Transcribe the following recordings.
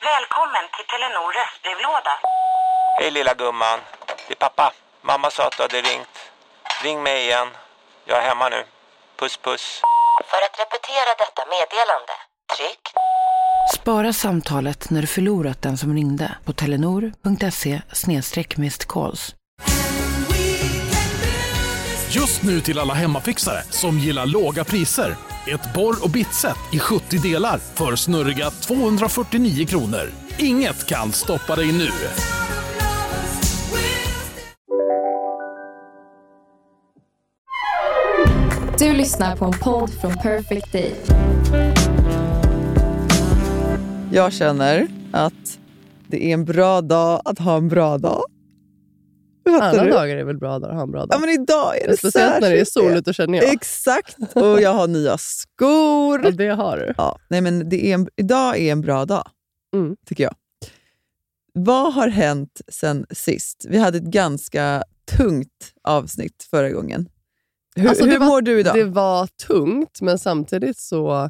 Välkommen till Telenor röstbrevlåda. Hej lilla gumman, det är pappa. Mamma sa att du hade ringt. Ring mig igen. Jag är hemma nu. Puss puss. För att repetera detta meddelande, tryck. Spara samtalet när du förlorat den som ringde på telenor.se/missed-calls. Just nu till alla hemmafixare som gillar låga priser. Ett borr- och bitset i 70 delar för snurriga 249 kronor. Inget kan stoppa dig nu. Du lyssnar på en podd från Perfect Day. Jag känner att det är en bra dag att ha en bra dag. Alla dagar är väl bra dagar att ha en bra dag. Ja, men idag är det speciellt när det är soligt och känner jag. Exakt, och jag har nya skor. Ja, det har du. Ja, nej, men idag är en bra dag, tycker jag. Vad har hänt sen sist? Vi hade ett ganska tungt avsnitt förra gången. Hur mår du idag? Det var tungt, men samtidigt så...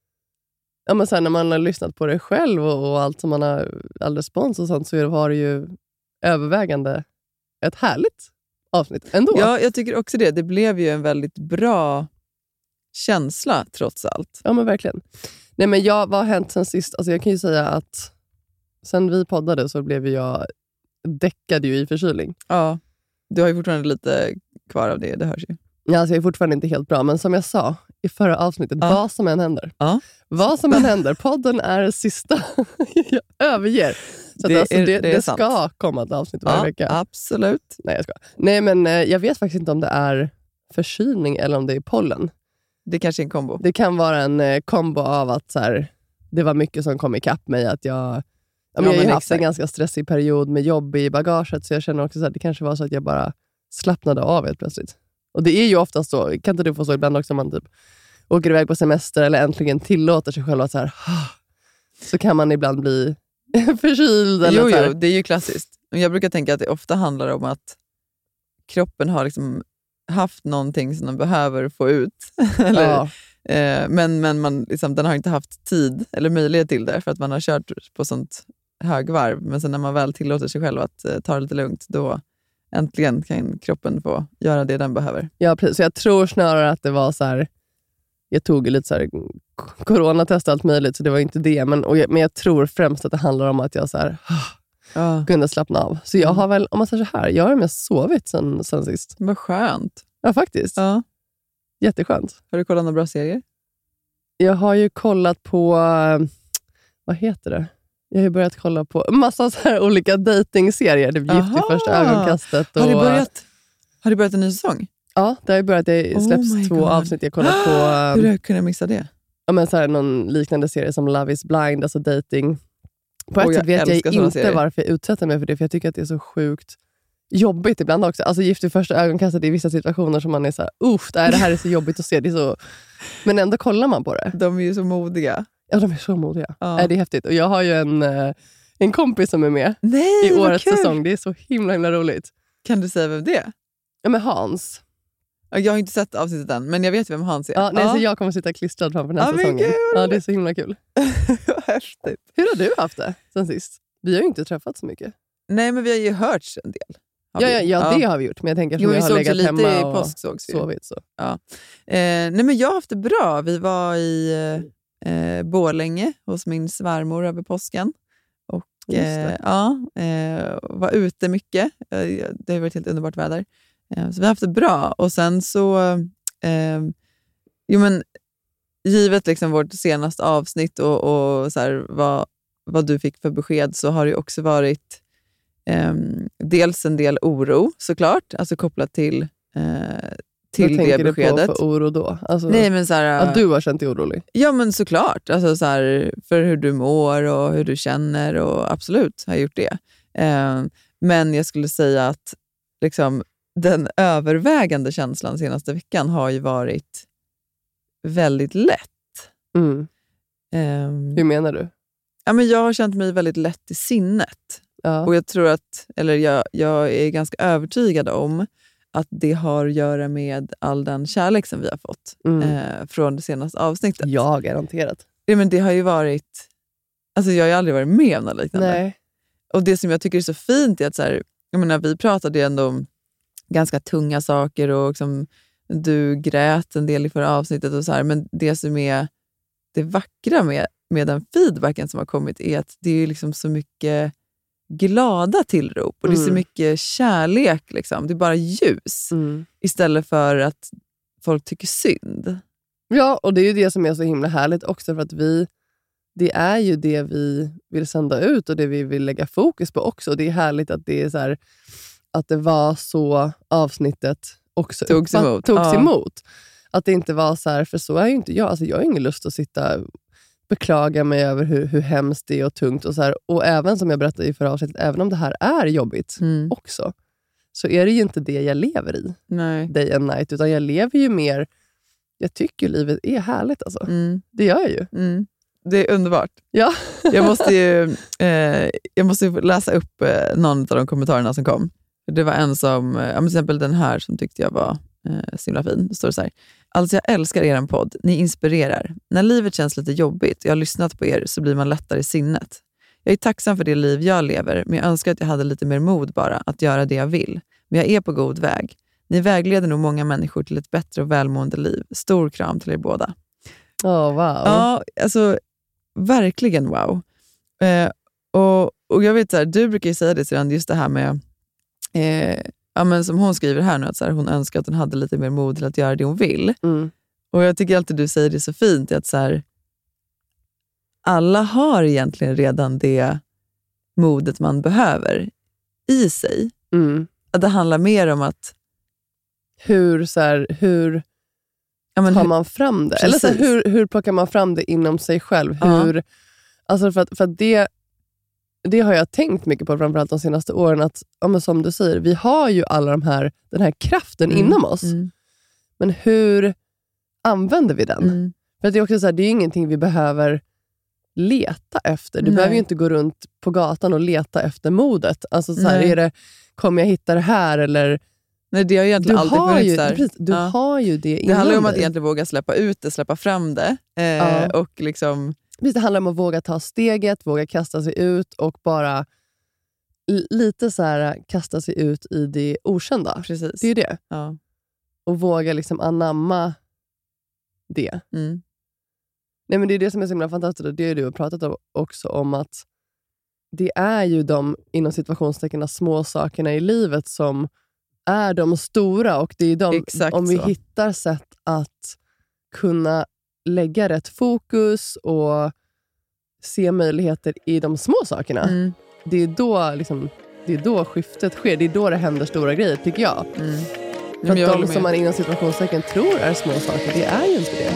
Ja, men sen när man har lyssnat på det själv och allt som man har, all respons och sånt, så var det ju övervägande ett härligt avsnitt ändå. Ja, jag tycker också det. Det blev ju en väldigt bra känsla trots allt. Ja, men verkligen. Nej, men vad har hänt sen sist? Alltså jag kan ju säga att sen vi poddade så blev jag däckad ju i förkylning. Ja, du har ju fortfarande lite kvar av det hörs ju. Ja, alltså jag är fortfarande inte helt bra, men som jag sa i förra avsnittet, vad som än händer. Ja. Vad som än händer, podden är sista. Jag överger. Så det ska komma ett avsnitt varje vecka. Absolut. Nej, jag ska. Nej, men jag vet faktiskt inte om det är förkylning eller om det är pollen. Det kanske är en kombo. Det kan vara en kombo av att så här, det var mycket som kom ikapp mig. Att jag har ju haft en ganska stressig period med jobb i bagaget, så jag känner också att det kanske var så att jag bara slappnade av helt plötsligt. Och det är ju oftast så, kan inte du få så ibland också, man typ åker iväg på semester eller äntligen tillåter sig själv att så här, så kan man ibland bli förkyld. Eller så här. Jo, det är ju klassiskt. Jag brukar tänka att det ofta handlar om att kroppen har liksom haft någonting som den behöver få ut. Eller, men man, liksom, den har inte haft tid eller möjlighet till det för att man har kört på sånt högvarv. Men sen när man väl tillåter sig själv att ta det lite lugnt, då äntligen kan kroppen få göra det den behöver. Ja, precis. Så jag tror snarare att det var så här, jag tog lite så här coronatest och allt möjligt, så det var inte det. Men jag tror främst att det handlar om att jag så här, kunde slappna av. Så jag har väl, om man säger så här, jag har mest sovit sen sist. Vad skönt. Ja, faktiskt. Ja. Jätteskönt. Har du kollat några bra serier? Jag har ju kollat på, vad heter det? Jag har ju börjat kolla på massa så här olika dating-serier. Det blir Gift i första ögonkastet. Och... Har det börjat en ny säsong? Ja, det har ju börjat. Det släpps 2 avsnitt. Jag kollat på... Hur kunde jag missa det? Ja, men så här, någon liknande serie som Love is blind, alltså dating. På ett sätt vet jag inte varför jag utsätter mig för det, för jag tycker att det är så sjukt jobbigt ibland också. Alltså Gift i första ögonkastet i vissa situationer som man är så här, det här är så jobbigt att se. Det är så... Men ändå kollar man på det. De är ju så modiga. Ja, de är så modiga. Ja. Det är häftigt. Och jag har ju en kompis som är med i årets säsong. Det är så himla roligt. Kan du säga vem det är? Ja, men Hans. Jag har inte sett avsnittet än, men jag vet vem Hans är. Så jag kommer sitta klistrad framför den här säsongen. Ja, det är så himla kul. Häftigt. Hur har du haft det sen sist? Vi har ju inte träffat så mycket. Nej, men vi har ju hörts en del. Ja, det har vi gjort. Men jag tänker att jag har legat hemma och sovit. Så. Ja. Nej, men jag har haft det bra. Vi var i Borlänge hos min svärmor över påsken. Och var ute mycket. Det har varit helt underbart väder. Så vi har haft det bra. Och sen så givet liksom vårt senaste avsnitt och så här, vad du fick för besked, så har det också varit dels en del oro såklart, alltså kopplat till det beskedet. Vad tänker du på för oro då? Alltså, nej, men så här, att du har känt dig orolig? Ja, men såklart. Alltså, så här, för hur du mår och hur du känner, och absolut har jag gjort det. Men jag skulle säga att liksom, den övervägande känslan senaste veckan har ju varit väldigt lätt. Hur menar du? Ja, men jag har känt mig väldigt lätt i sinnet. Ja. Och jag tror att, eller jag är ganska övertygad om att det har att göra med all den kärlek som vi har fått från det senaste avsnittet. Ja, garanterat. Ja, men det har ju varit Alltså jag har ju aldrig varit med om något liknande. Nej. Och det som jag tycker är så fint är att så här, jag menar, vi pratade ju ändå om ganska tunga saker och liksom, du grät en del i förra avsnittet och så här, men det som är det vackra med den feedbacken som har kommit är att det är liksom så mycket glada tillrop och det är så mycket kärlek liksom. Det är bara ljus istället för att folk tycker synd. Ja, och det är ju det som är så himla härligt också, för att det är ju det vi vill sända ut och det vi vill lägga fokus på också. Det är härligt att det är så här, att det var så avsnittet också togs emot. Att det inte var så här, för så är ju inte jag. Alltså jag har ingen lust att sitta och beklaga mig över hur hemskt det är och tungt. Och, så här. Och även som jag berättade i förra avsnittet, även om det här är jobbigt också, så är det ju inte det jag lever i. Nej. Day and night. Utan jag lever ju mer, jag tycker livet är härligt alltså. Det gör jag ju. Det är underbart. Ja. Jag måste ju läsa upp någon av de kommentarerna som kom. Det var en som, till exempel den här som tyckte jag var så himla fin. Det står så här: alltså jag älskar er podd, ni inspirerar. När livet känns lite jobbigt och jag har lyssnat på er så blir man lättare i sinnet. Jag är tacksam för det liv jag lever, men jag önskar att jag hade lite mer mod bara att göra det jag vill. Men jag är på god väg. Ni vägleder nog många människor till ett bättre och välmående liv. Stor kram till er båda. Wow. Ja, alltså verkligen wow. Och jag vet så här, du brukar ju säga det sedan, just det här med men som hon skriver här nu, att så här, hon önskar att hon hade lite mer mod till att göra det hon vill. Och jag tycker alltid du säger det så fint, att så här, alla har egentligen redan det modet man behöver i sig. Att det handlar mer om att hur tar man fram det? Precis. Eller så här, hur plockar man fram det inom sig själv? Alltså för att det har jag tänkt mycket på, framförallt de senaste åren, att men som du säger, vi har ju alla den här kraften inom oss. Men hur använder vi den? För att det är också så här, det är ingenting vi behöver leta efter. Du behöver ju inte gå runt på gatan och leta efter modet. Alltså så här, kommer jag hitta det här eller... Nej, det har ju egentligen alltid funnits där. Precis, du har ju det inom dig. Det handlar om att egentligen våga släppa ut det, släppa fram det. Och liksom... Det handlar om att våga ta steget, våga kasta sig ut och bara lite så här kasta sig ut i det okända. Precis. Det är ju det. Ja. Och våga liksom anamma det. Nej, men det är det som är så himla fantastiskt, och det är det du har pratat om också, om att det är ju de inom situationstecken små sakerna i livet som är de stora, och det är de, exakt om vi hittar sätt att kunna lägga rätt fokus och se möjligheter i de små sakerna. Det är då skiftet sker. Det är då det händer stora grejer, tycker jag. För att de som man inom situationstecken tror är små saker, det är ju inte det.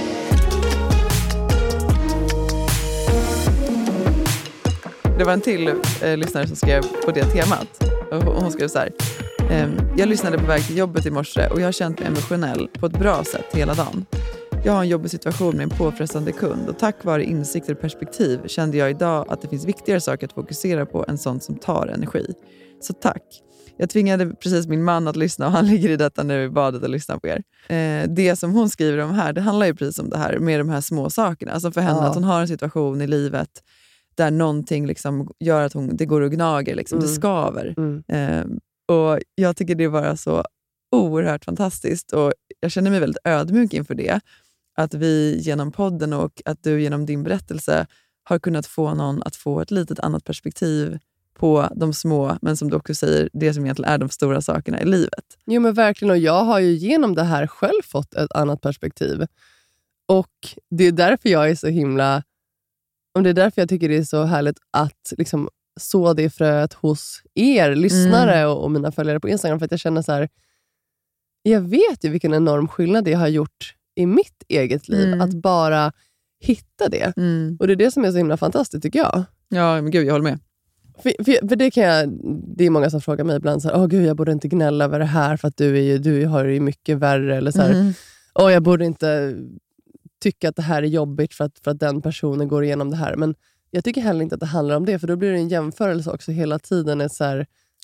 Det var en till lyssnare som skrev på det temat. Och hon skrev så här: jag lyssnade på väg till jobbet i morse och jag har känt mig emotionell på ett bra sätt hela dagen. Jag har en jobbig situation med en påfrestande kund, och tack vare insikter och perspektiv kände jag idag att det finns viktigare saker att fokusera på än sånt som tar energi. Så tack. Jag tvingade precis min man att lyssna, och han ligger i detta nu i badet och lyssnar på er. Det som hon skriver om här, det handlar ju precis om det här med de här små sakerna. Alltså för henne att hon har en situation i livet där någonting liksom gör att det går och gnager, liksom, det skaver. Och jag tycker det var så oerhört fantastiskt, och jag känner mig väldigt ödmjuk inför det. Att vi genom podden och att du genom din berättelse har kunnat få någon att få ett litet annat perspektiv på de små, men som du också säger, det som egentligen är de stora sakerna i livet. Jo, men verkligen, och jag har ju genom det här själv fått ett annat perspektiv. Och det är därför jag är så himla... Och det är därför jag tycker det är så härligt att liksom så det fröet hos er lyssnare och mina följare på Instagram. För att jag känner så här, jag vet ju vilken enorm skillnad det har gjort i mitt eget liv. Att bara hitta det. Och det är det som är så himla fantastiskt, tycker jag. Ja, men gud, jag håller med. För det det är många som frågar mig ibland så här, gud, jag borde inte gnälla över det här för att du har ju mycket värre. Eller så här, jag borde inte tycka att det här är jobbigt för att den personen går igenom det här. Men jag tycker heller inte att det handlar om det, för då blir det en jämförelse också hela tiden. Så här,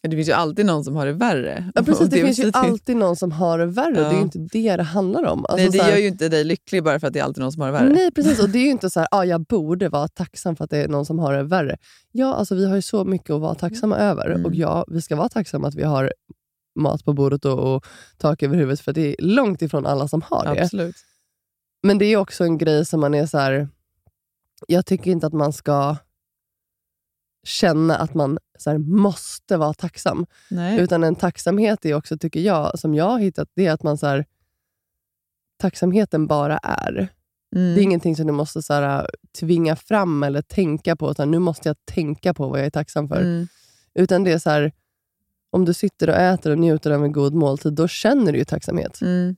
Det finns ju alltid någon som har det värre. Ja, precis, det finns ju alltid någon som har det värre. Ja. Det är ju inte det handlar om. Alltså, nej, det gör ju inte dig lycklig bara för att det är alltid någon som har det värre. Nej, precis. Och det är ju inte så här, jag borde vara tacksam för att det är någon som har det värre. Ja, alltså vi har ju så mycket att vara tacksamma över. Och ja, vi ska vara tacksamma att vi har mat på bordet och tak över huvudet. För det är långt ifrån alla som har det. Absolut. Men det är också en grej som man är så här. Jag tycker inte att man ska känna att man så här, måste vara tacksam. Nej. Utan en tacksamhet är också, tycker jag, som jag har hittat, det är att man så här, tacksamheten bara är. Det är ingenting som du måste så här, tvinga fram eller tänka på. Utan nu måste jag tänka på vad jag är tacksam för. Utan det är så här, om du sitter och äter och njuter av en god måltid, då känner du ju tacksamhet.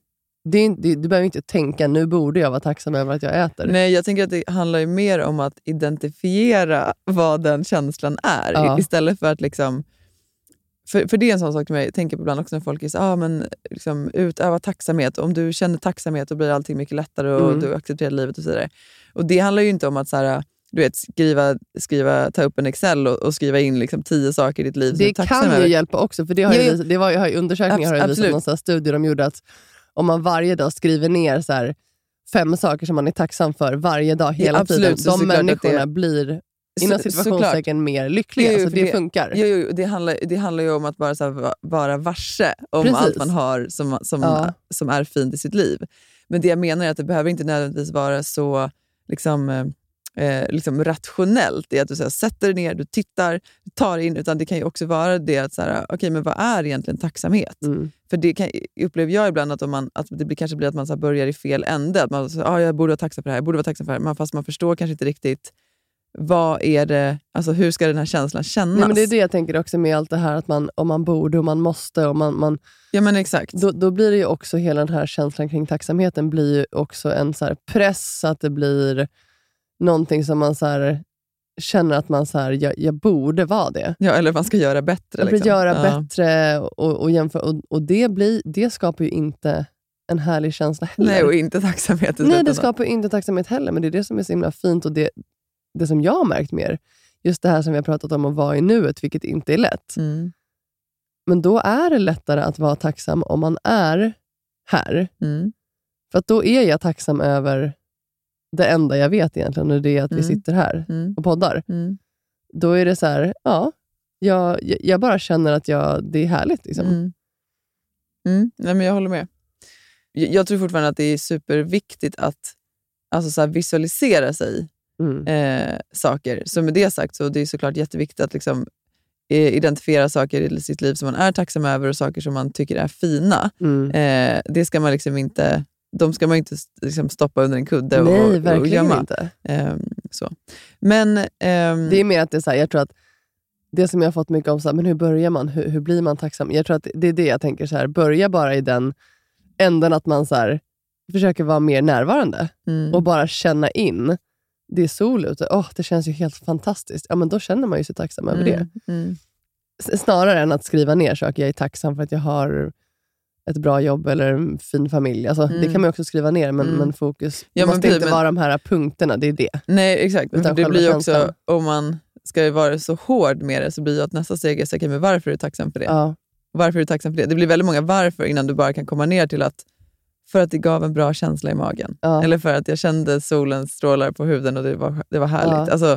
Du behöver inte tänka, nu borde jag vara tacksam över att jag äter. Nej, jag tänker att det handlar ju mer om att identifiera vad den känslan är. Istället för att liksom... För det är en sån sak som jag tänker på ibland också när folk är så, men liksom, utöva tacksamhet. Om du känner tacksamhet då blir allting mycket lättare och du accepterar livet och så vidare. Och det handlar ju inte om att så här, du vet, ta upp en Excel och skriva in liksom 10 saker i ditt liv. Det kan ju hjälpa också, för det har ju undersökningar har visat, någon sån här studie de gjorde att om man varje dag skriver ner så här 5 saker som man är tacksam för varje dag hela tiden, de människorna blir inom situationstecken mer lyckliga. Så det funkar. Jo, det handlar ju om att bara så här, vara varse om allt man har som är fint i sitt liv. Men det jag menar är att det behöver inte nödvändigtvis vara så liksom rationellt. Det är att du så här, sätter dig ner, du tittar, du tar in, utan det kan ju också vara det att så här, okej, men vad är egentligen tacksamhet? För det upplever jag ibland att det kanske blir att man så här, börjar i fel ände. Att man jag borde vara tacksam för det här, jag borde vara tacksam för det här. Fast man förstår kanske inte riktigt vad är det, alltså hur ska den här känslan kännas? Nej, men det är det jag tänker också med allt det här att om man borde och man måste och man ja, men exakt. Då blir det ju också hela den här känslan kring tacksamheten blir ju också en så här press, att det blir någonting som man så här känner att man så här, jag borde vara det. Ja, eller man ska göra bättre. Liksom. Göra bättre och jämföra. Och det skapar ju inte en härlig känsla heller. Nej, och inte tacksamhet. Nej, det skapar ju inte tacksamhet heller. Men det är det som är så himla fint. Och det som jag har märkt mer, just det här som vi har pratat om att vara i nuet, vilket inte är lätt. Men då är det lättare att vara tacksam om man är här. För att då är jag tacksam över det enda jag vet egentligen, och det är att vi sitter här och poddar. Då är det så här, jag bara känner att det är härligt. Liksom. Nej, men jag håller med. Jag tror fortfarande att det är superviktigt att alltså, så här, visualisera sig saker. Så med det sagt så det är såklart jätteviktigt att liksom, identifiera saker i sitt liv som man är tacksam över och saker som man tycker är fina. Det ska man liksom inte... De ska man inte liksom stoppa under en kudde. Nej, och verkligen gömma. inte. Så. Men, det är mer att det är så här, jag tror att det som jag har fått mycket om, så här, men hur börjar man? Hur blir man tacksam? Jag tror att det är det jag tänker så här, börja bara i den änden att man så här, försöker vara mer närvarande och bara känna in. Det är sol ute. Det känns ju helt fantastiskt. Ja, men då känner man ju sig tacksam över det. Snarare än att skriva ner saker. Jag är tacksam för att jag har ett bra jobb eller en fin familj. Alltså, det kan man också skriva ner, men fokus måste inte vara de här punkterna, det är det. Nej, exakt. Men det blir också, om man ska vara så hård med det, så blir det att nästa steg är säkert, men varför är du tacksam för det? Ja. Varför är du tacksam för det? Det blir väldigt många varför innan du bara kan komma ner till att för att det gav en bra känsla i magen. Eller för att jag kände solens strålar på huden och det var härligt. Alltså,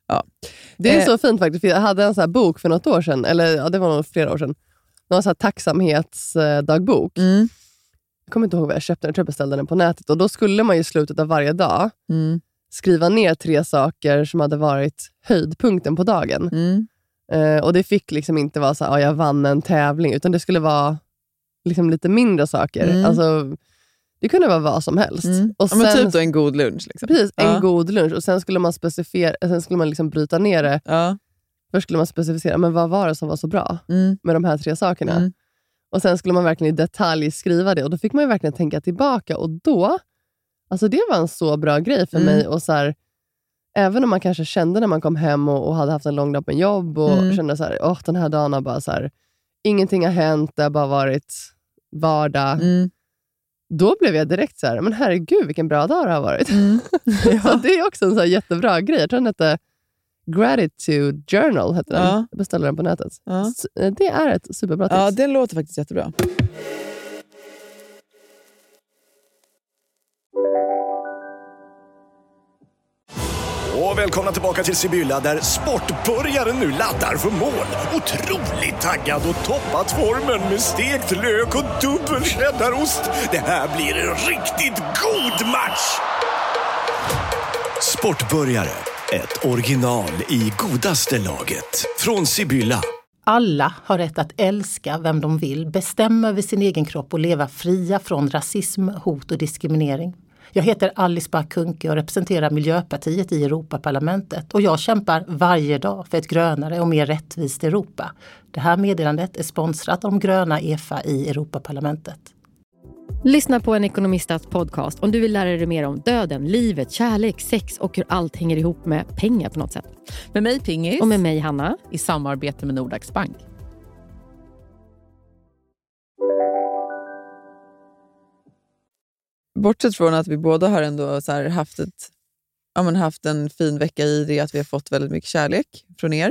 det är så fint faktiskt. Jag hade en sån här bok för något år sedan, eller det var nog flera år sedan. Någon sån här tacksamhetsdagbok. Jag kommer inte ihåg vad jag köpte den. Jag tror jag beställde den på nätet. Och då skulle man ju i slutet av varje dag skriva ner 3 saker som hade varit höjdpunkten på dagen. Och det fick liksom inte vara så här, jag vann en tävling. Utan det skulle vara liksom lite mindre saker. Alltså, det kunde vara vad som helst. Och sen, men typ då en god lunch. Liksom. Precis, en god lunch. Och sen skulle man sen skulle man liksom bryta ner det. Först skulle man specificera, men vad var det som var så bra med de här 3 sakerna? Och sen skulle man verkligen i detalj skriva det. Och då fick man ju verkligen tänka tillbaka. Och då, alltså det var en så bra grej för mig. Och så här, även om man kanske kände när man kom hem och hade haft en lång dag på jobb. Och kände så här, den här dagen har bara så här, ingenting har hänt, det har bara varit vardag. Då blev jag direkt så här, men herregud vilken bra dag det har varit. Så det är också en så här jättebra grej. Jag tror att det Gratitude Journal heter den. Ja. Jag beställer den på nätet. Ja. Det är ett superbra tips. Ja, det låter faktiskt jättebra. Och välkomna tillbaka till Sibylla där sportbörjaren nu laddar för mål. Otroligt taggad och toppat formen med stekt lök och dubbel cheddarost. Det här blir en riktigt god match! Sportbörjare, ett original i godaste laget. Från Sibylla. Alla har rätt att älska vem de vill, bestämma över sin egen kropp och leva fria från rasism, hot och diskriminering. Jag heter Alice Bah Kuhnke och representerar Miljöpartiet i Europaparlamentet och jag kämpar varje dag för ett grönare och mer rättvist Europa. Det här meddelandet är sponsrat av de gröna EFA i Europaparlamentet. Lyssna på en ekonomistats podcast om du vill lära dig mer om döden, livet, kärlek, sex och hur allt hänger ihop med pengar på något sätt. Med mig Pingis. Och med mig Hanna. I samarbete med Nordax Bank. Bortsett från att vi båda har ändå så här haft en fin vecka i det att vi har fått väldigt mycket kärlek från er,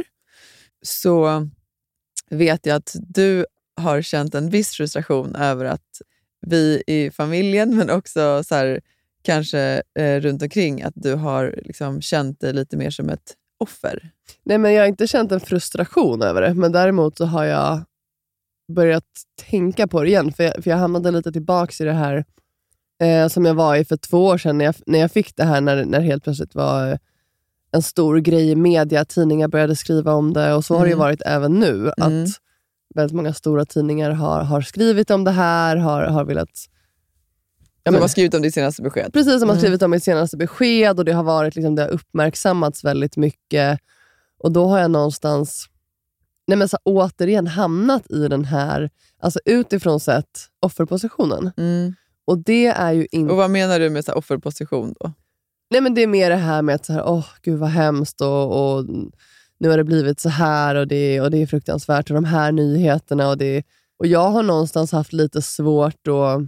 så vet jag att du har känt en viss frustration över att vi i familjen, men också så här, kanske runt omkring, att du har liksom känt dig lite mer som ett offer. Nej, men jag har inte känt en frustration över det, men däremot så har jag börjat tänka på det igen, för jag hamnade lite tillbaka i det här som jag var i för 2 år sedan när jag fick det här, när helt plötsligt var en stor grej i media, tidningar började skriva om det, och så har det ju varit även nu, att väldigt många stora tidningar har skrivit om det här, har velat... De har skrivit om ditt senaste besked. Precis, som har skrivit om mitt senaste besked, och det har varit liksom, det har uppmärksammats väldigt mycket, och då har jag någonstans återigen hamnat i den här, alltså utifrån sett, offerpositionen. Och det är ju inte... Och vad menar du med så här offerposition då? Nej, men det är mer det här med att så här, gud vad hemskt, och nu har det blivit så här, och det är fruktansvärt, och de här nyheterna, och jag har någonstans haft lite svårt och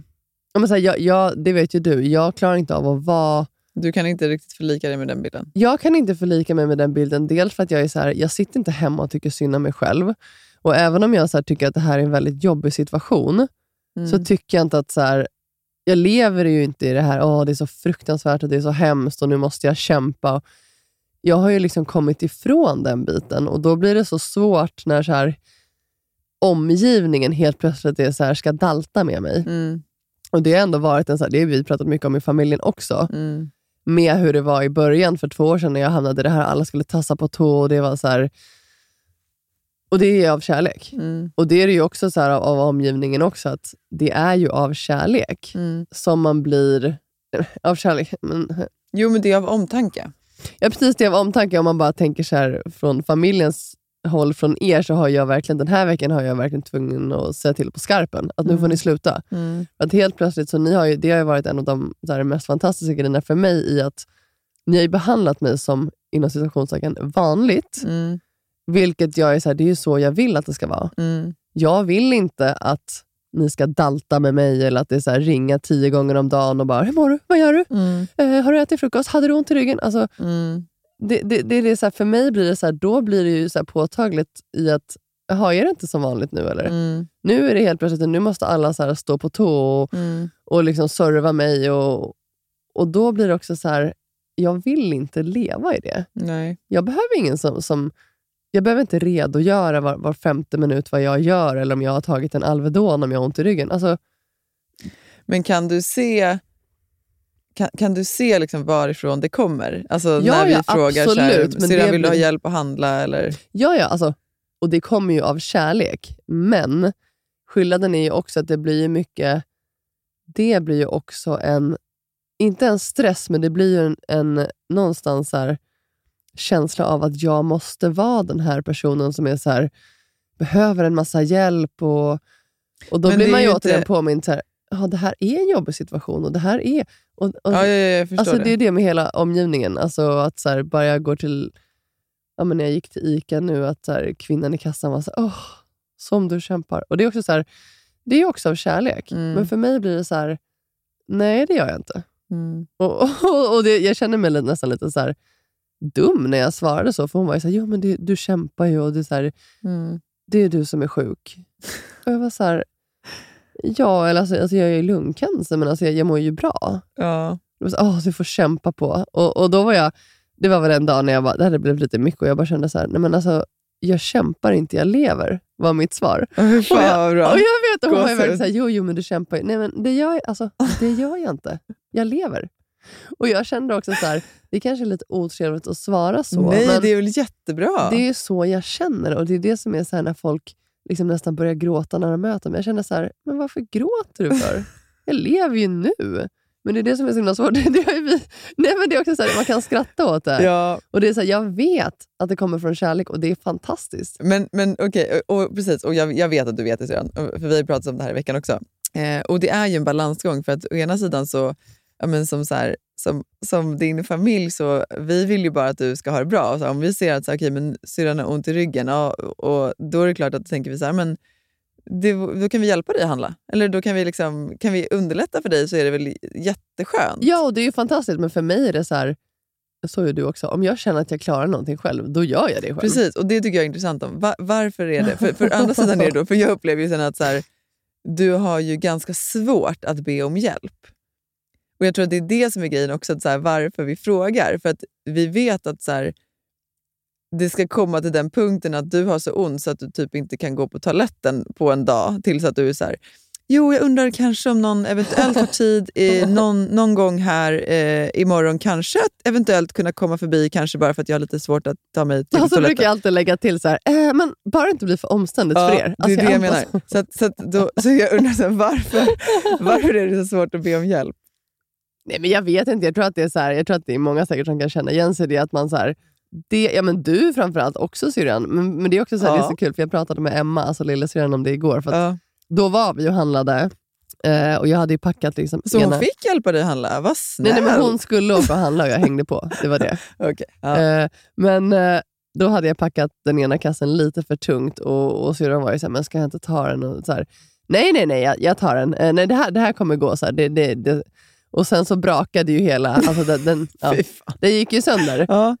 det vet ju du, jag klarar inte av att vara... Du kan inte riktigt förlika dig med den bilden. Jag kan inte förlika mig med den bilden, dels för att jag är så här, jag sitter inte hemma och tycker synd om mig själv, och även om jag så här, tycker att det här är en väldigt jobbig situation, så tycker jag inte att så här, jag lever ju inte i det här, det är så fruktansvärt och det är så hemskt och nu måste jag kämpa. Jag har ju liksom kommit ifrån den biten, och då blir det så svårt när så här, omgivningen helt plötsligt är så här, ska dalta med mig. Och det har ändå varit det har vi pratat mycket om i familjen också. Med hur det var i början för 2 år sedan när jag hamnade i det här, alla skulle tassa på tå, och det var så här, och det är av kärlek. Och det är ju också så här av omgivningen också, att det är ju av kärlek som man blir av kärlek. Jo, men det är av omtanke. Ja, precis, det är av omtanke. Om man bara tänker så här från familjens håll, från er, så har jag verkligen, den här veckan har jag verkligen tvungen att säga till på skarpen att nu får ni sluta. Att helt plötsligt, så det har ju varit en av de så här, mest fantastiska grejerna för mig, i att ni har ju behandlat mig som, inom situationssäken, vanligt. Vilket jag är så här, det är ju så jag vill att det ska vara. Jag vill inte att ni ska dalta med mig, eller att det är så här, ringa 10 gånger om dagen och bara, hur mår du? Vad gör du? Har du ätit frukost? Hade du ont i ryggen? Alltså, det är så här, för mig blir det så här, då blir det ju så här påtagligt i att, är det inte som vanligt nu eller? Nu är det helt plötsligt, nu måste alla så här stå på tå och liksom serva mig, och då blir det också så här, jag vill inte leva i det. Nej. Jag behöver ingen som jag behöver inte redogöra var 5:e minut vad jag gör, eller om jag har tagit en Alvedon om jag har ont i ryggen. Alltså, men kan du se liksom varifrån det kommer? Alltså när vi frågar absolut, så här, men syrran, vill du ha hjälp att handla? Eller? Ja, alltså, och det kommer ju av kärlek. Men skillnaden är ju också att det blir ju också inte en stress, men det blir ju en någonstans här känsla av att jag måste vara den här personen som är så här, behöver en massa hjälp, och då men blir man ju återigen påmind så här, det här är en jobbig situation, och det här är jag förstår alltså det är det med hela omgivningen, alltså att så här, bara jag går till, men när jag gick till ICA nu, att så här, kvinnan i kassan var så här, som du kämpar, och det är också så här, det är också av kärlek, men för mig blir det så här, nej, det gör jag inte. Och jag känner mig nästan lite så här, dum när jag svarade så. För hon var ju så här, jo men du kämpar ju och det är så här, det är du som är sjuk. Och jag var så här, ja, eller alltså jag är ju lungcancer men alltså jag mår ju bra. Ja. Så du får kämpa på. Och då var det var väl en dag när jag bara, det hade blivit lite mycket och jag bara kände så här, nej men alltså jag kämpar inte, jag lever, var mitt svar. Och jag vet, och hon var ju verkligen såhär, jo men du kämpar ju. Nej men det gör jag inte. Jag lever. Och jag kände också så här, det kanske är lite otrevligt att svara så. Nej, men det är väl jättebra. Det är ju så jag känner och det är det som är så här när folk liksom nästan börjar gråta när de möter mig. Jag känner så här, men varför gråter du för? Jag lever ju nu. Men det är det som är så himla svårt. Nej men det är också så här, man kan skratta åt det. Ja. Och det är så här, jag vet att det kommer från kärlek och det är fantastiskt. Men okej, och precis. Och jag vet att du vet det redan. För vi har pratat om det här i veckan också. Och det är ju en balansgång. För att å ena sidan så, ja, men som, så här, som din familj så, vi vill ju bara att du ska ha det bra. Så om vi ser att okej, men syrran har ont i ryggen, ja, och då är det klart att tänker vi så här, men då kan vi hjälpa dig att handla. Eller då kan vi underlätta för dig, så är det väl jätteskönt. Ja, och det är ju fantastiskt. Men för mig är det så här, så är du också. Om jag känner att jag klarar någonting själv, då gör jag det själv. Precis, och det tycker jag är intressant. Varför är det? För andra sidan är det då, för jag upplever ju sen att så här, du har ju ganska svårt att be om hjälp. Och jag tror att det är det som är grejen också, att så här, varför vi frågar. För att vi vet att så här, det ska komma till den punkten att du har så ont så att du typ inte kan gå på toaletten på en dag, tills att du är så här, jo, jag undrar kanske om någon eventuellt har tid någon gång här imorgon, kanske att eventuellt kunna komma förbi, kanske bara för att jag har lite svårt att ta mig till toaletten. Så brukar jag alltid lägga till så här, men bara inte bli för omständigt för er. Alltså, det är det jag menar. Så jag undrar så här, varför är det så svårt att be om hjälp? Nej, men jag vet inte. Jag tror att det är så här, jag tror att det är många säkert som kan känna igen sig det, att man så här, ja men du framförallt också syrran, men det är också så här, det är så kul för jag pratade med Emma, alltså lilla syrran, om det igår, för att då var vi och handlade och jag hade ju packat liksom. Så hon fick hjälpa dig att handla? Vad snäll. Nej, men hon skulle åka och handla och jag hängde på, det var det. Okay. Men då hade jag packat den ena kassen lite för tungt och syrran var ju så här, men ska jag inte ta den? Och så här, nej, jag tar den. Nej, det här kommer gå så här, det. Och sen så brakade ju hela, alltså den gick ju sönder. Ja.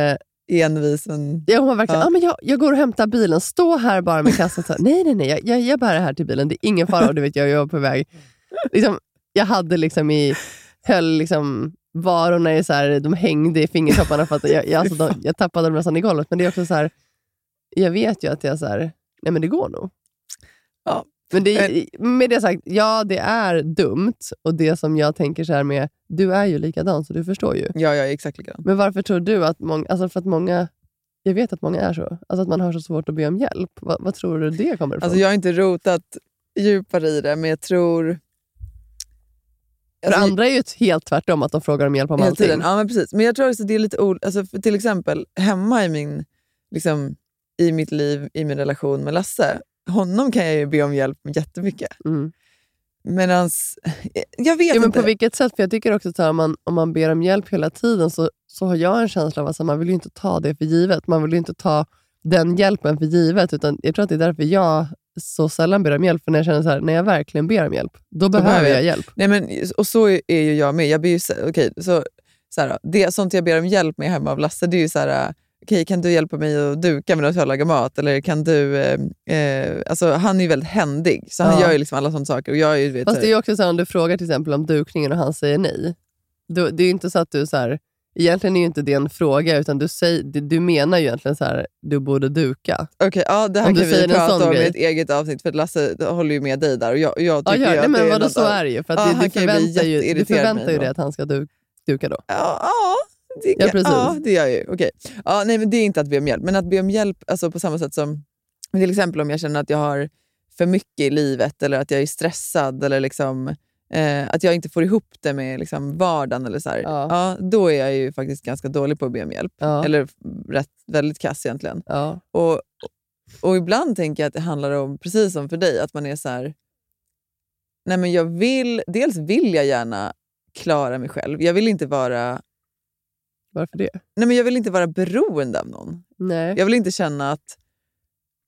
Envisen. Ja, hon var verkligen, men jag går och hämtar bilen, stå här bara med kassan. Så, nej, jag bär det här till bilen, det är ingen fara. Och du vet, jag är på väg. Liksom, jag hade liksom höll liksom varorna i så här, de hängde i fingertopparna för att jag tappade dem nästan i golvet. Men det är också så här, jag vet ju att jag så här, nej men det går nog. Ja. Men med det sagt, ja det är dumt. Och det som jag tänker så här med, du är ju likadan så du förstår ju. Ja, jag är exakt likadan. Men varför tror du att många, alltså för att många, jag vet att många är så, alltså att man har så svårt att be om hjälp. Vad tror du det kommer ifrån? Alltså jag har inte rotat djupare i det, men jag tror... För andra är ju helt tvärtom, att de frågar om hjälp om allting. Tiden. Ja, men precis. Men jag tror också att det är lite alltså för till exempel hemma i mitt liv, i min relation med Lasse, honom kan jag ju be om hjälp jättemycket. Medans, jag vet inte. Men på vilket sätt? För jag tycker också att om man ber om hjälp hela tiden så har jag en känsla av att man vill ju inte ta det för givet. Man vill ju inte ta den hjälpen för givet. Utan jag tror att det är därför jag så sällan ber om hjälp. För när jag känner så här, när jag verkligen ber om hjälp, då behöver jag hjälp. Nej, men, och så är ju jag med. Jag ber ju, så här, det sånt jag ber om hjälp med hemma av Lasse, det är ju så här... Okej, kan du hjälpa mig att duka medan jag lagar mat? Eller kan du... alltså, han är ju väldigt händig. Så han gör ju liksom alla sådana saker. Och jag är ju, fast det är ju också så här, om du frågar till exempel om dukningen och han säger nej. Det är ju inte så att du så här... Egentligen är ju inte det en fråga, utan du menar ju egentligen så här, du borde duka. Okej, ja, det här kan vi prata om i ett eget avsnitt. För Lasse håller ju med dig där. Och jag tycker nej, att men vadå, så är det ju. För att du förväntar ju det att han ska duka då. Ja, det gör jag ju. Okej. Ja, nej, men det är inte att be om hjälp. Men att be om hjälp, alltså på samma sätt som till exempel om jag känner att jag har för mycket i livet, eller att jag är stressad, eller liksom, att jag inte får ihop det med liksom vardagen eller så här. Ja, då är jag ju faktiskt ganska dålig på att be om hjälp. Eller väldigt kass egentligen. Och ibland tänker jag att det handlar om, precis som för dig, att man är så här, nej men dels vill jag gärna klara mig själv. Jag vill inte vara... Varför det? Nej, men jag vill inte vara beroende av någon. Nej. Jag vill inte känna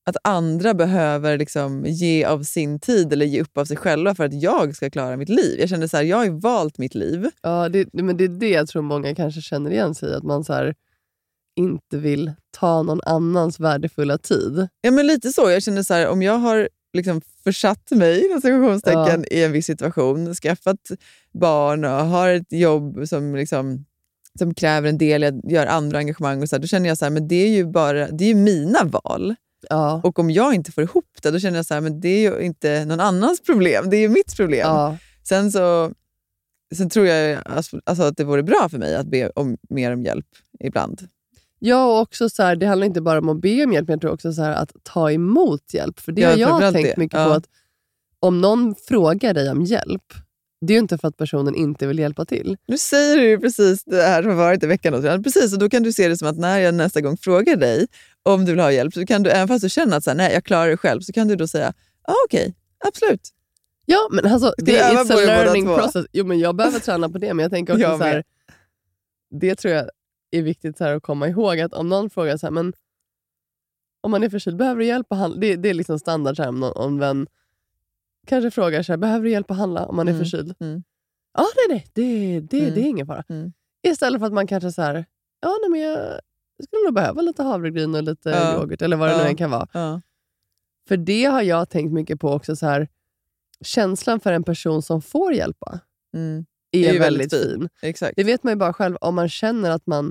att andra behöver liksom ge av sin tid eller ge upp av sig själva för att jag ska klara mitt liv. Jag kände så här, jag har ju valt mitt liv. Ja, men det är det jag tror många kanske känner igen sig i. Att man så här, inte vill ta någon annans värdefulla tid. Ja, men lite så. Jag känner så här, om jag har liksom försatt mig i en viss situation, skaffat barn och har ett jobb som kräver en del, jag gör andra engagemang och så här, då känner jag så här, men det är ju mina val. Ja. Och om jag inte får ihop det, då känner jag så här, men det är ju inte någon annans problem, det är ju mitt problem. Ja. Sen tror jag alltså att det vore bra för mig att be mer om hjälp ibland. Ja, och också så här, det handlar inte bara om att be om hjälp, men jag tror också så här, att ta emot hjälp. För det har jag tänkt mycket på, att om någon frågar dig om hjälp, det är ju inte för att personen inte vill hjälpa till. Nu säger du ju precis det här som har varit i veckan. Precis, och då kan du se det som att när jag nästa gång frågar dig om du vill ha hjälp, så kan du, även fast du känner att så här, nej, jag klarar det själv, så kan du då säga, okej, absolut. Ja, men alltså, det är ett learning process. Jo, men jag behöver träna på det, men jag tänker också så här, det tror jag är viktigt så här att komma ihåg, att om någon frågar så här, men om man är förkyld, behöver du hjälp att handla? Det är liksom standard så här, om vän kanske frågar så här, behöver du hjälp att handla om man är förkyld? Ja, nej, det är ingen fara. Istället för att man kanske så här, men jag skulle nog behöva lite havregryn och lite yoghurt, eller vad det nu än kan vara. För det har jag tänkt mycket på också, så här, känslan för en person som får hjälpa är väldigt fin. Exakt. Det vet man ju bara själv, om man känner att man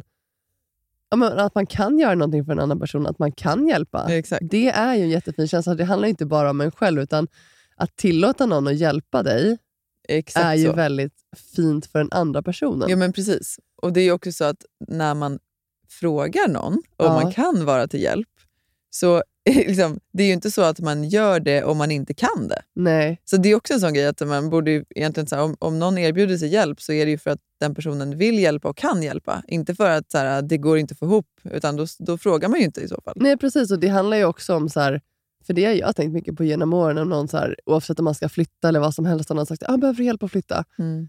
kan göra någonting för en annan person, att man kan hjälpa. Exakt. Det är ju en jättefin känsla. Det handlar inte bara om en själv, utan att tillåta någon att hjälpa dig är ju väldigt fint för den andra personen. Ja, men precis. Och det är ju också så att när man frågar någon om man kan vara till hjälp, så liksom, det är ju inte så att man gör det om man inte kan det. Nej. Så det är också en sån grej att man borde ju egentligen så här, om någon erbjuder sig hjälp, så är det ju för att den personen vill hjälpa och kan hjälpa. Inte för att så här, det går inte att få ihop, utan då frågar man ju inte i så fall. Nej, precis. Och det handlar ju också om så här, för det har jag tänkt mycket på genom åren, om någon så här, oavsett om man ska flytta eller vad som helst, har någon sagt, behöver du hjälp att flytta?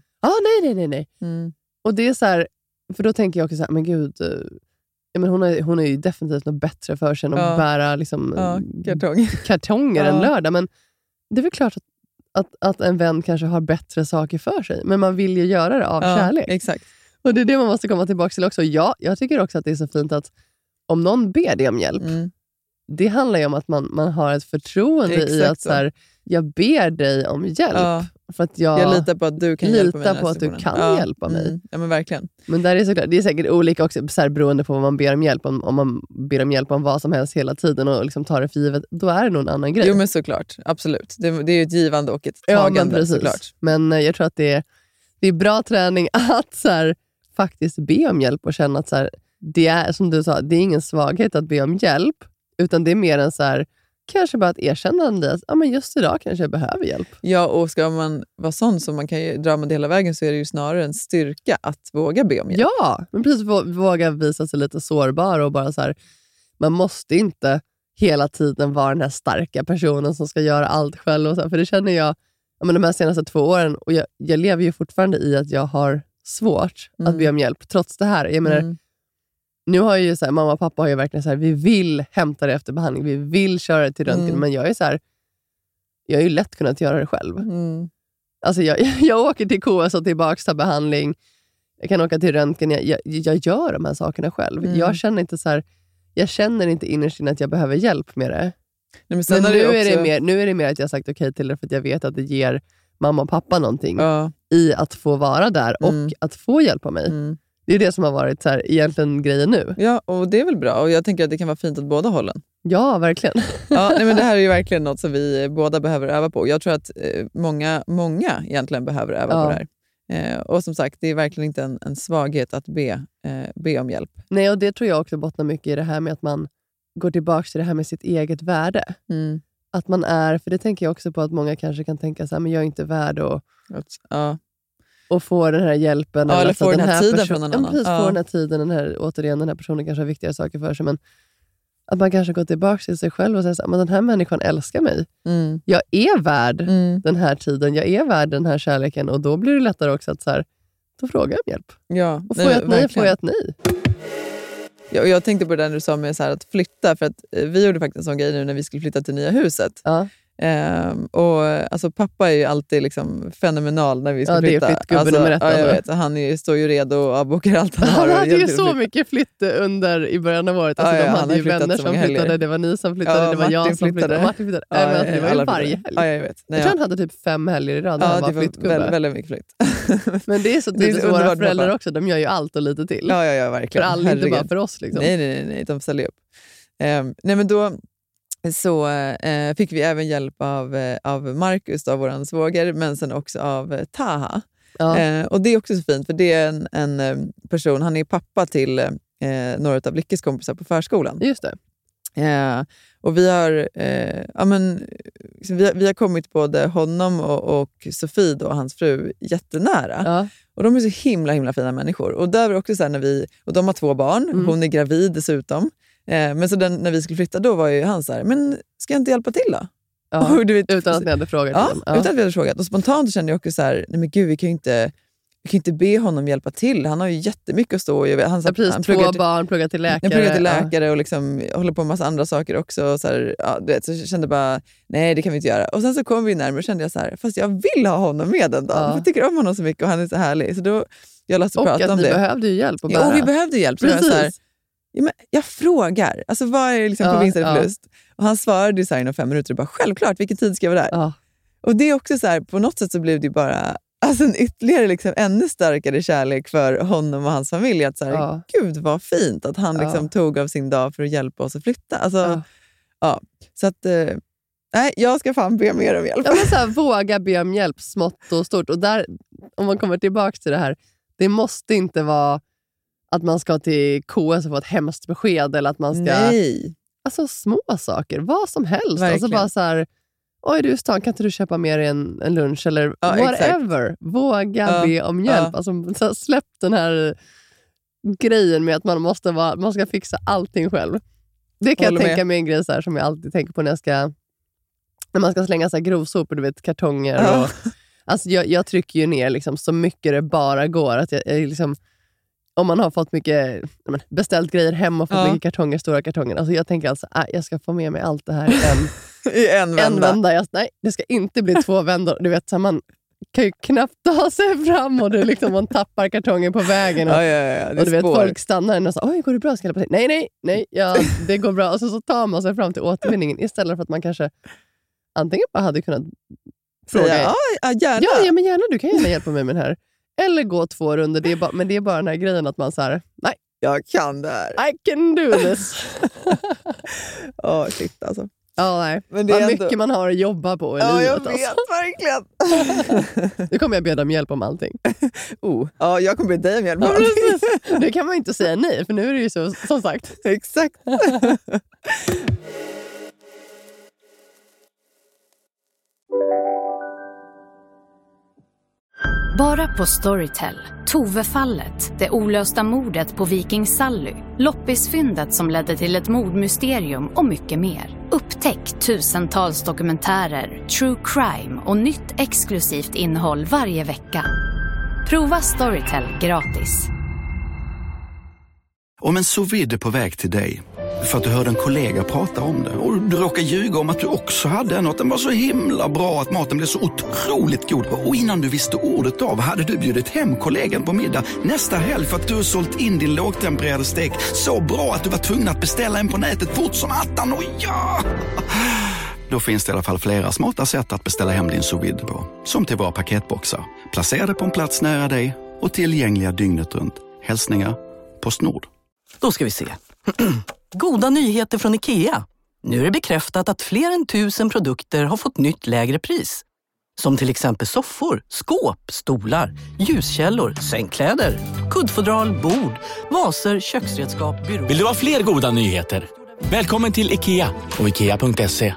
Nej. Och det är så här, för då tänker jag också så här, men gud, men hon är ju definitivt något bättre för sig än att bära liksom, kartonger en lördag. Men det är väl klart att en vän kanske har bättre saker för sig. Men man vill ju göra det av kärlek. Exakt. Och det är det man måste komma tillbaka till också. Jag tycker också att det är så fint att om någon ber dig om hjälp, det handlar ju om att man har ett förtroende i att så här, jag ber dig om hjälp. För att jag litar på att du kan hjälpa mig. Litar på att du kan hjälpa mig. Ja, men verkligen. Men där är det är säkert olika också, så här, beroende på vad man ber om hjälp. Om man ber om hjälp om vad som helst hela tiden och liksom tar det för givet, då är det nog en annan grej. Jo, men såklart. Absolut. Det är ju ett givande och ett tagande, såklart. Men jag tror att det är bra träning att så här, faktiskt be om hjälp och känna att så här, det är, som du sa, det är ingen svaghet att be om hjälp, utan det är mer en så här, kanske bara att erkänna att men just idag kanske jag behöver hjälp. Ja, och ska man vara sån som man kan ju dra med det hela vägen, så är det ju snarare en styrka att våga be om hjälp. Ja, men precis, våga visa sig lite sårbar och bara så här, man måste inte hela tiden vara den här starka personen som ska göra allt själv. Och så här, för det känner jag de här senaste 2 åren, och jag lever ju fortfarande i att jag har svårt att be om hjälp trots det här. Jag menar, nu har ju så här, mamma och pappa har ju verkligen så här, vi vill hämta det efter behandling, vi vill köra det till röntgen, men jag är så här, jag har ju lätt kunnat göra det själv. Alltså jag åker till KS och tillbaka till behandling, jag kan åka till röntgen, jag gör de här sakerna själv. Jag känner inte så här, jag känner inte innerst inne att jag behöver hjälp med det. Nej, men nu är det mer att jag har sagt okej till det, för att jag vet att det ger mamma och pappa någonting i att få vara där och att få hjälpa mig. Det är det som har varit så här, egentligen grejen nu. Ja, och det är väl bra. Och jag tänker att det kan vara fint åt båda hållen. Ja, verkligen. Men det här är ju verkligen något som vi båda behöver öva på. Jag tror att många egentligen behöver öva på det här. Och som sagt, det är verkligen inte en svaghet att be om hjälp. Nej, och det tror jag också bottnar mycket i det här med att man går tillbaka till det här med sitt eget värde. Att man är, för det tänker jag också på att många kanske kan tänka så här, men jag är inte värd och få den här hjälpen. Eller få den här tiden från någon annan. Precis, få den här tiden, den här personen kanske har viktigare saker för sig, men att man kanske går tillbaka till sig själv och säger så här, men den här människan älskar mig. Jag är värd den här tiden, jag är värd den här kärleken, och då blir det lättare också att så här, då frågar jag om hjälp. Ja, och får jag ett nej, får jag ett nej. Jag tänkte på det när du sa med så här att flytta, för att vi gjorde faktiskt en sån grej nu när vi skulle flytta till nya huset. Ja. Och alltså pappa är ju alltid liksom fenomenal när vi ska flytta. Ja, det är flyttgubben nummer 1. Ja, jag vet. Han står ju redo och avbokar allt han har. Han hade ju så mycket flytt under i början av året. Alltså, de hade ju vänner som flyttade, det var ni som flyttade, det var jag som flyttade. Martin flyttade. Men det var ju varje helg. Ja, jag vet. Jag tror han hade typ 5 helger i rad. Ja, det var väldigt mycket flytt. Men det är så typiskt våra föräldrar också. De gör ju allt och lite till. Ja, verkligen. För alla, inte bara för oss. Liksom. Nej, de ställer upp. Nej, men då så fick vi även hjälp av Marcus, av våran svåger, men sen också av Taha. Ja. Och det är också så fint, för det är en person, han är pappa till några av Lyckes kompisar på förskolan. Just det. Och vi har vi har kommit både honom och Sofie och hans fru jättenära. Ja. Och de är så himla fina människor. Och där var också så här och de har 2 barn, hon är gravid dessutom. Men så när vi skulle flytta då var ju han så här, men ska jag inte hjälpa till då? Ja, och utan att ni hade frågat. Ja, utan att vi hade frågat. Och spontant kände jag också så här, nej men gud, vi kan ju inte be honom hjälpa till. Han har ju jättemycket att stå i. Han pluggar 2 barn, pluggar till läkare. Jag pluggar till läkare och liksom håller på med massa andra saker också. Så, här, så jag kände bara, nej det kan vi inte göra. Och sen så kom vi närmare och kände jag så här, fast jag vill ha honom med den dagen. Jag tycker om honom så mycket och han är så härlig. Så då jag lät prata om det. Och att ni behövde ju hjälp att bära. Ja, vi behövde hjälp. Precis. Så här, men jag frågar, alltså vad är liksom på vinst eller förlust? Och han svarade så här inom 5 minuter, bara självklart, vilken tid ska jag vara där? Ja. Och det är också så här, på något sätt så blev det bara alltså en ytterligare liksom ännu starkare kärlek för honom och hans familj. Att så här, gud vad fint att han liksom tog av sin dag för att hjälpa oss att flytta. Alltså, så att nej, jag ska fan be mer om hjälp. Ja, men så här, våga be om hjälp, smått och stort. Och där, om man kommer tillbaka till det här, det måste inte vara att man ska till KS och få ett hemskt besked, eller att man ska... Nej. Alltså små saker, vad som helst. Verkligen. Alltså bara så här, oj du är i stan, kan inte du köpa med dig en lunch eller whatever. Exakt. Våga be om hjälp. Alltså, så släpp den här grejen med att man ska fixa allting själv. Det kan jag tänka mig en grej så här, som jag alltid tänker på när man ska slänga så här grovsopor, du vet, kartonger. Och, alltså jag trycker ju ner liksom, så mycket det bara går. Att jag liksom, om man har fått mycket beställt grejer hem och fått mycket kartonger, stora kartonger. Alltså jag tänker alltså, jag ska få med mig allt det här i en vända. Nej, det ska inte bli 2 vändor. Du vet, så man kan ju knappt ta sig fram och det liksom, man tappar kartongen på vägen. Och du vet, folk stannar och säger, oj, går det bra? Ska jag hjälpa dig? Nej, det går bra. Och så tar man sig fram till återvinningen istället för att man kanske antingen bara hade kunnat fråga. Ja, gärna. Ja, men gärna, du kan gärna hjälpa mig med den här. Eller gå 2 runder. Men det är bara den här grejen att man så här, nej. Jag kan det här. I can do this. Shit alltså. Ja, nej. Men det är vad mycket man har att jobba på i livet. Jag vet, verkligen. Nu kommer jag be om hjälp om allting. Ja, jag kommer be dig om hjälp om allting. Nu kan man inte säga nej, för nu är det ju så, som sagt. Exakt. Bara på Storytel. Tove-fallet, det olösta mordet på Viking Sally, loppisfyndet som ledde till ett mordmysterium och mycket mer. Upptäck tusentals dokumentärer, true crime och nytt exklusivt innehåll varje vecka. Prova Storytel gratis. Om en sous vide är på väg till dig för att du hörde en kollega prata om det och du råkar ljuga om att du också hade en och att den var så himla bra att maten blev så otroligt god. Och innan du visste ordet av hade du bjudit hem kollegan på middag nästa helg för att du sålt in din lågtempererade stek så bra att du var tvungen att beställa en på nätet fort som attan. Och ja! Då finns det i alla fall flera smarta sätt att beställa hem din sous vide på. Som till våra paketboxar, placerade på en plats nära dig och tillgängliga dygnet runt. Hälsningar PostNord. Då ska vi se. Goda nyheter från IKEA. Nu är det bekräftat att fler än 1000 produkter har fått nytt lägre pris. Som till exempel soffor, skåp, stolar, ljuskällor, sängkläder, kuddfodral, bord, vaser, köksredskap, byråer. Vill du ha fler goda nyheter? Välkommen till IKEA och IKEA.se.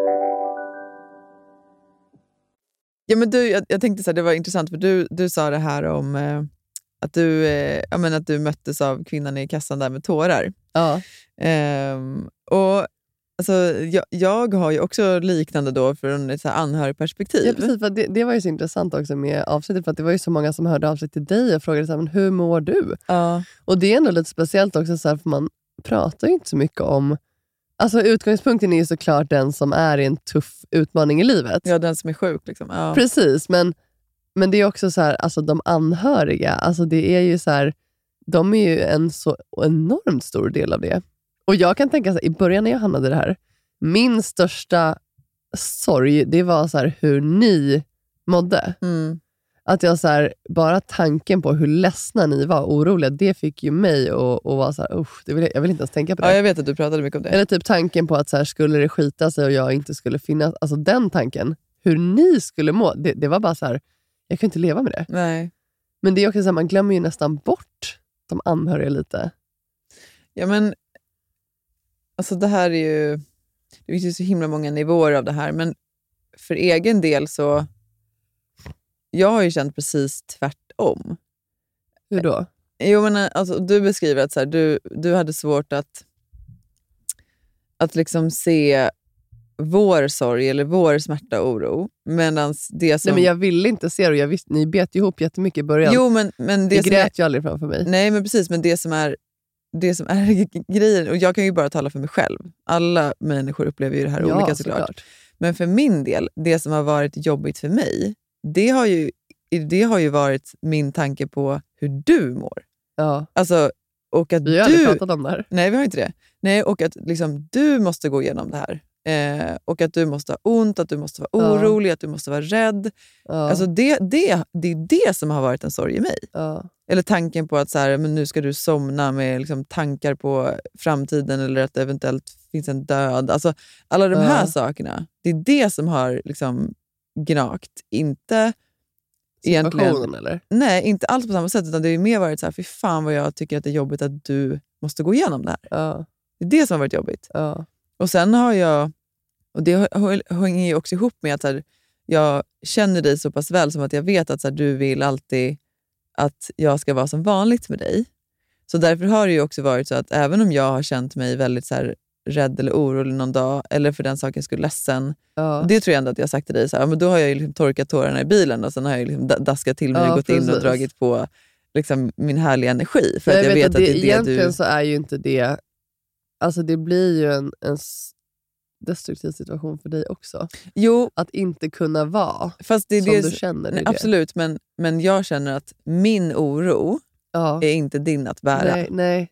Ja, men jag tänkte så här, det var intressant för du sa det här om att du möttes av kvinnan i kassan där med tårar. Ja. Och alltså, jag har ju också liknande då från ett så här anhörigperspektiv. Ja, precis. För det var ju så intressant också med avsnittet, för att det var ju så många som hörde av sig till dig och frågade så här, men hur mår du? Ja. Och det är ändå lite speciellt också så här, för pratar ju inte så mycket om... Alltså utgångspunkten är ju såklart den som är i en tuff utmaning i livet. Ja, den som är sjuk liksom. Ja. Precis, men det är också så här, alltså de anhöriga, alltså det är ju så här, de är ju en så enormt stor del av det. Och jag kan tänka så här, i början när jag hamnade i det här, min största sorg, det var så här hur ni mådde. Att jag så här, bara tanken på hur ledsna ni var, oroliga, det fick ju mig att vara så här, jag vill inte ens tänka på det. Ja, jag vet att du pratade mycket om det. Eller typ tanken på att så här, skulle det skita sig och jag inte skulle finnas, alltså den tanken, hur ni skulle må, det var bara så här, jag kan inte leva med det. Nej. Men det är också så här, man glömmer ju nästan bort de anhöriga lite. Ja, men alltså det här är ju, det finns ju så himla många nivåer av det här, men för egen del så jag har ju känt precis tvärtom. Hur då? Jo, men alltså, du beskriver att så här, du hade svårt att liksom se vår sorg eller vår smärta och oro. Medans det som... Nej, men jag ville inte se det. Ni bet ihop jättemycket i början. Jo, men det grät ju aldrig framför mig. Nej, men precis. Men det som är grejen, och jag kan ju bara tala för mig själv. Alla människor upplever ju det här olika såklart. Men för min del, det som har varit jobbigt för mig, det har ju varit min tanke på hur du mår. Ja. Alltså, och att vi har aldrig pratat om det här. Nej, vi har inte det. Nej, och att liksom, du måste gå igenom det här. Och att du måste ha ont, att du måste vara orolig, att du måste vara rädd. Alltså det är det som har varit en sorg i mig. Eller tanken på att så här, men nu ska du somna med liksom, tankar på framtiden eller att det eventuellt finns en död. Alltså, alla de här sakerna, det är det som har liksom, gnagt. Inte egentligen, eller? Nej, inte alls på samma sätt, utan det är mer varit så här, fy fan vad jag tycker att det är jobbigt att du måste gå igenom det här. Det är det som har varit jobbigt. Och sen har jag, och det hänger ju också ihop med att så här, jag känner dig så pass väl som att jag vet att så här, du vill alltid att jag ska vara som vanligt med dig. Så därför har det ju också varit så att även om jag har känt mig väldigt så här, rädd eller orolig någon dag, eller för den saken skulle ledsen. Det tror jag ändå att jag har sagt till dig. Så här, men då har jag ju liksom torkat tårarna i bilen och sen har jag liksom daskat till mig och gått in och dragit på liksom, min härliga energi. För att jag vet att det är det egentligen så är ju inte det... Alltså det blir ju en destruktiv situation för dig också. Jo. Att inte kunna vara fast det är som det, du känner. Nej, absolut, men jag känner att min oro är inte din att bära. Nej.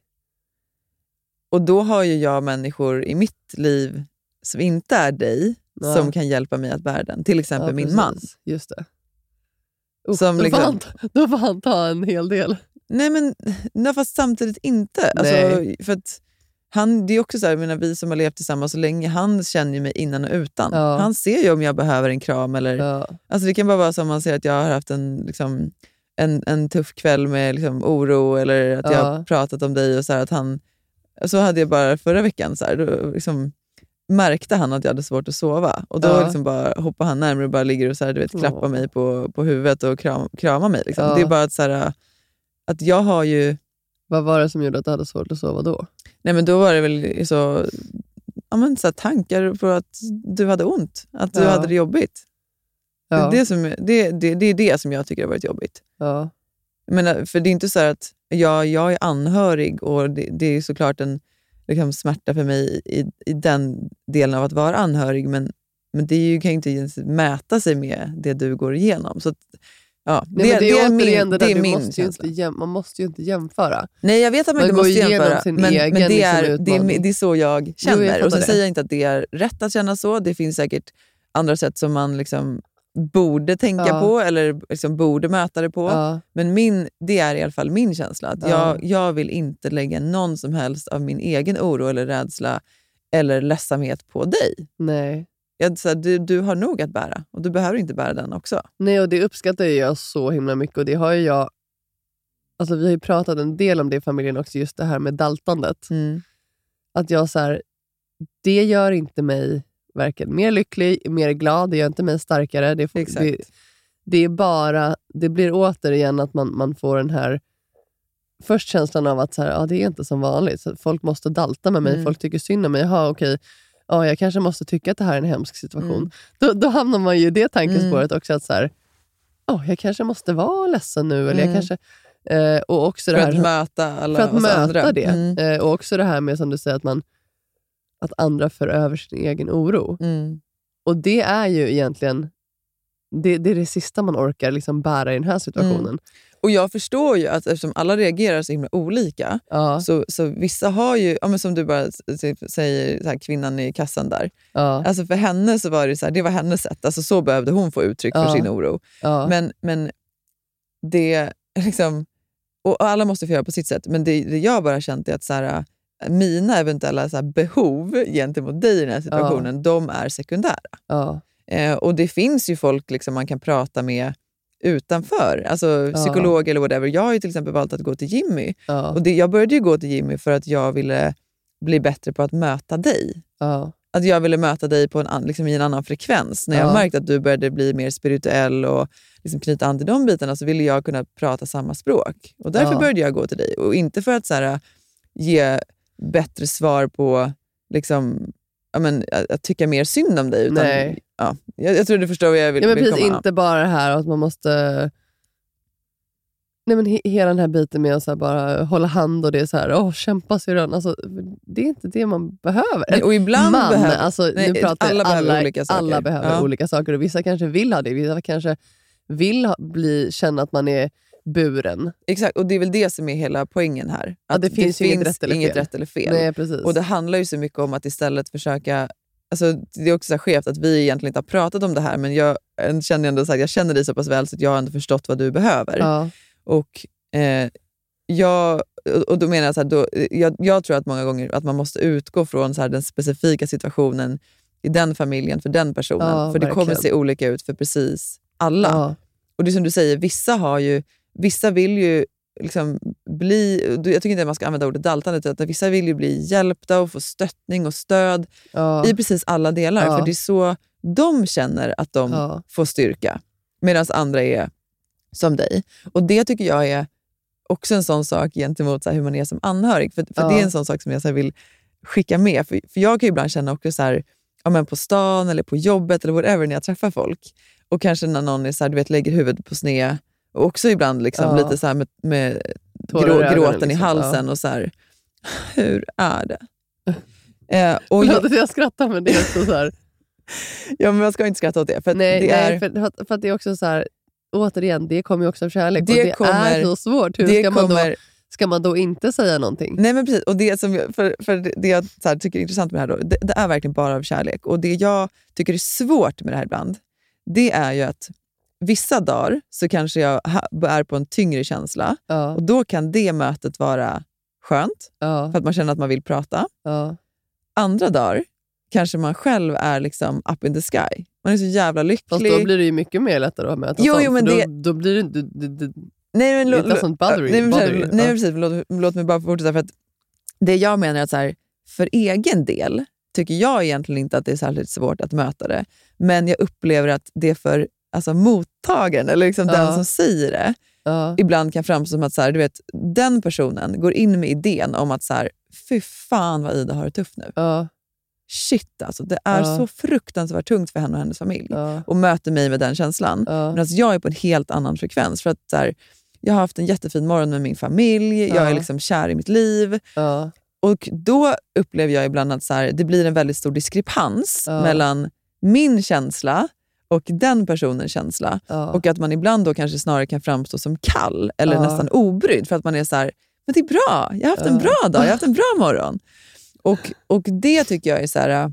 Och då har ju jag människor i mitt liv som inte är dig som kan hjälpa mig att bära den. Till exempel min man. Just det. Som liksom, då får han ta en hel del. Nej, men fast samtidigt inte. Alltså, för att det är också så här, jag menar, vi som har levt tillsammans så länge, han känner ju mig innan och utan. Han ser ju om jag behöver en kram. Eller, alltså det kan bara vara som man ser att jag har haft en tuff kväll med liksom, oro, eller att jag har pratat om dig och så här, att han... Så hade jag bara förra veckan så här, då liksom märkte han att jag hade svårt att sova. Och då liksom bara hoppar han närmare och bara ligger och så här, du vet, klappar mig på huvudet och kramar mig. Liksom. Det är bara att, så här, att jag har ju... Vad var det som gjorde att du hade svårt att sova då? Nej, men då var det väl så här, tankar på att du hade ont. Att du hade det jobbigt. Det är det som jag tycker har varit jobbigt. Men, för det är inte så här att jag är anhörig och det är såklart en liksom, smärta för mig i den delen av att vara anhörig, men det är ju, kan ju inte ens mäta sig med det du går igenom. Så att, det är min känsla. Man måste ju inte jämföra. Nej, jag vet att man inte måste jämföra, men det är så jag känner. Och så säger jag inte att det är rätt att känna så. Det finns säkert andra sätt som man liksom borde tänka på eller liksom borde möta det på. Men det är i alla fall min känsla. Att jag vill inte lägga någon som helst av min egen oro eller rädsla eller ledsamhet på dig. Nej. Du har nog att bära och du behöver inte bära den också. Nej, och det uppskattar jag så himla mycket. Och det har jag... Alltså vi har ju pratat en del om det i familjen också, just det här med daltandet. Att jag så här, det gör inte mig verkligen mer lycklig, mer glad, det gör inte mig starkare. Det är bara, det blir återigen att man får den här först känslan av att så här, det är inte som vanligt. Så folk måste dalta med mig, folk tycker synd om mig. Jag kanske måste tycka att det här är en hemsk situation. Då hamnar man ju i det tankespåret också, att så här, jag kanske måste vara ledsen nu, eller jag kanske... Och också för det här, att möta alla för att möta andra. Det. Och också det här med, som du säger, att andra för över sin egen oro. Och det är ju egentligen det är det sista man orkar liksom bära i den här situationen. Och jag förstår ju att eftersom alla reagerar så himla olika, så vissa har ju, men som du bara säger, så här, kvinnan i kassan där. Alltså för henne så var det så här, det var hennes sätt. Alltså så behövde hon få uttryck för sin oro. Men det liksom, och alla måste få göra på sitt sätt. Men det jag bara känt är att så här, mina eventuella så här, behov gentemot dig i den här situationen, de är sekundära. Och det finns ju folk liksom man kan prata med utanför, alltså psykolog eller whatever. Jag har ju till exempel valt att gå till Jimmy. Och jag började ju gå till Jimmy för att jag ville bli bättre på att möta dig. Att jag ville möta dig på liksom i en annan frekvens. När jag märkte att du började bli mer spirituell och liksom knyta an till de bitarna, så ville jag kunna prata samma språk. Och därför började jag gå till dig. Och inte för att så här, ge bättre svar på liksom, att tycka mer synd om dig. Utan, jag tror du förstår vad jag vill, vill komma. Inte bara det här att man måste... Nej, men hela den här biten med att så här bara hålla hand och det är så här, kämpa syrran. Alltså, det är inte det man behöver. Nej, och ibland behöver... Alltså, nu pratar alla behöver olika saker. Alla behöver olika saker. Och vissa kanske vill ha det. Vissa kanske vill känna att man är buren. Exakt, och det är väl det som är hela poängen här. Att det finns inget rätt eller fel. Nej, precis. Och det handlar ju så mycket om att istället försöka... Alltså, det är också så skevt att vi egentligen inte har pratat om det här, men jag känner ändå så här, jag känner dig så pass väl så att jag har ändå förstått vad du behöver. Och då menar jag så här, jag tror att många gånger att man måste utgå från så här, den specifika situationen i den familjen för den personen. För det kommer se olika ut för precis alla. Och det som du säger, vissa vill ju liksom bli, jag tycker inte att man ska använda ordet daltande, utan vissa vill ju bli hjälpta och få stöttning och stöd i precis alla delar. För det är så de känner att de får styrka. Medan andra är som dig. Och det tycker jag är också en sån sak gentemot så här, hur man är som anhörig. För det är en sån sak som jag så här, vill skicka med. För jag kan ju ibland känna också så här, på stan eller på jobbet eller whatever när jag träffar folk. Och kanske när någon är så här, du vet, lägger huvudet på sned. Och också ibland liksom, lite så här med gråten liksom, i halsen och så här, hur är det? Och jag skrattar, men det är också så här. Ja, men jag ska inte skratta åt det. För för att det är också så här, återigen, det kommer ju också av kärlek. Det är så svårt. Hur ska man då inte säga någonting? Nej, men precis. Och det som för det jag så här, tycker är intressant med det här då, det är verkligen bara av kärlek. Och det jag tycker är svårt med det här ibland, det är ju att vissa dagar så kanske jag är på en tyngre känsla. Och då kan det mötet vara skönt. För att man känner att man vill prata. Andra dagar kanske man själv är liksom up in the sky. Man är så jävla lycklig. Fast då blir det ju mycket mer lättare att möta. Jo, men då blir det inte... Nej, men precis. Låt mig bara fortsätta. För att det jag menar är att så här, för egen del tycker jag egentligen inte att det är särskilt svårt att möta det. Men jag upplever att det för mottagaren, eller liksom den som säger det, ibland kan framstå som att så här, du vet, den personen går in med idén om att så här, fy fan vad Ida har det tufft nu. Shit, alltså, det är så fruktansvärt tungt för henne och hennes familj. Och möter mig med den känslan. Men alltså, jag är på en helt annan frekvens. För att så här, jag har haft en jättefin morgon med min familj. Jag är liksom kär i mitt liv. Och då upplever jag ibland att så här, det blir en väldigt stor diskrepans mellan min känsla och den personens känsla. Och att man ibland då kanske snarare kan framstå som kall eller nästan obrydd. För att man är så här, men det är bra. Jag har haft en bra dag. Jag har haft en bra morgon. Och det tycker jag är så här,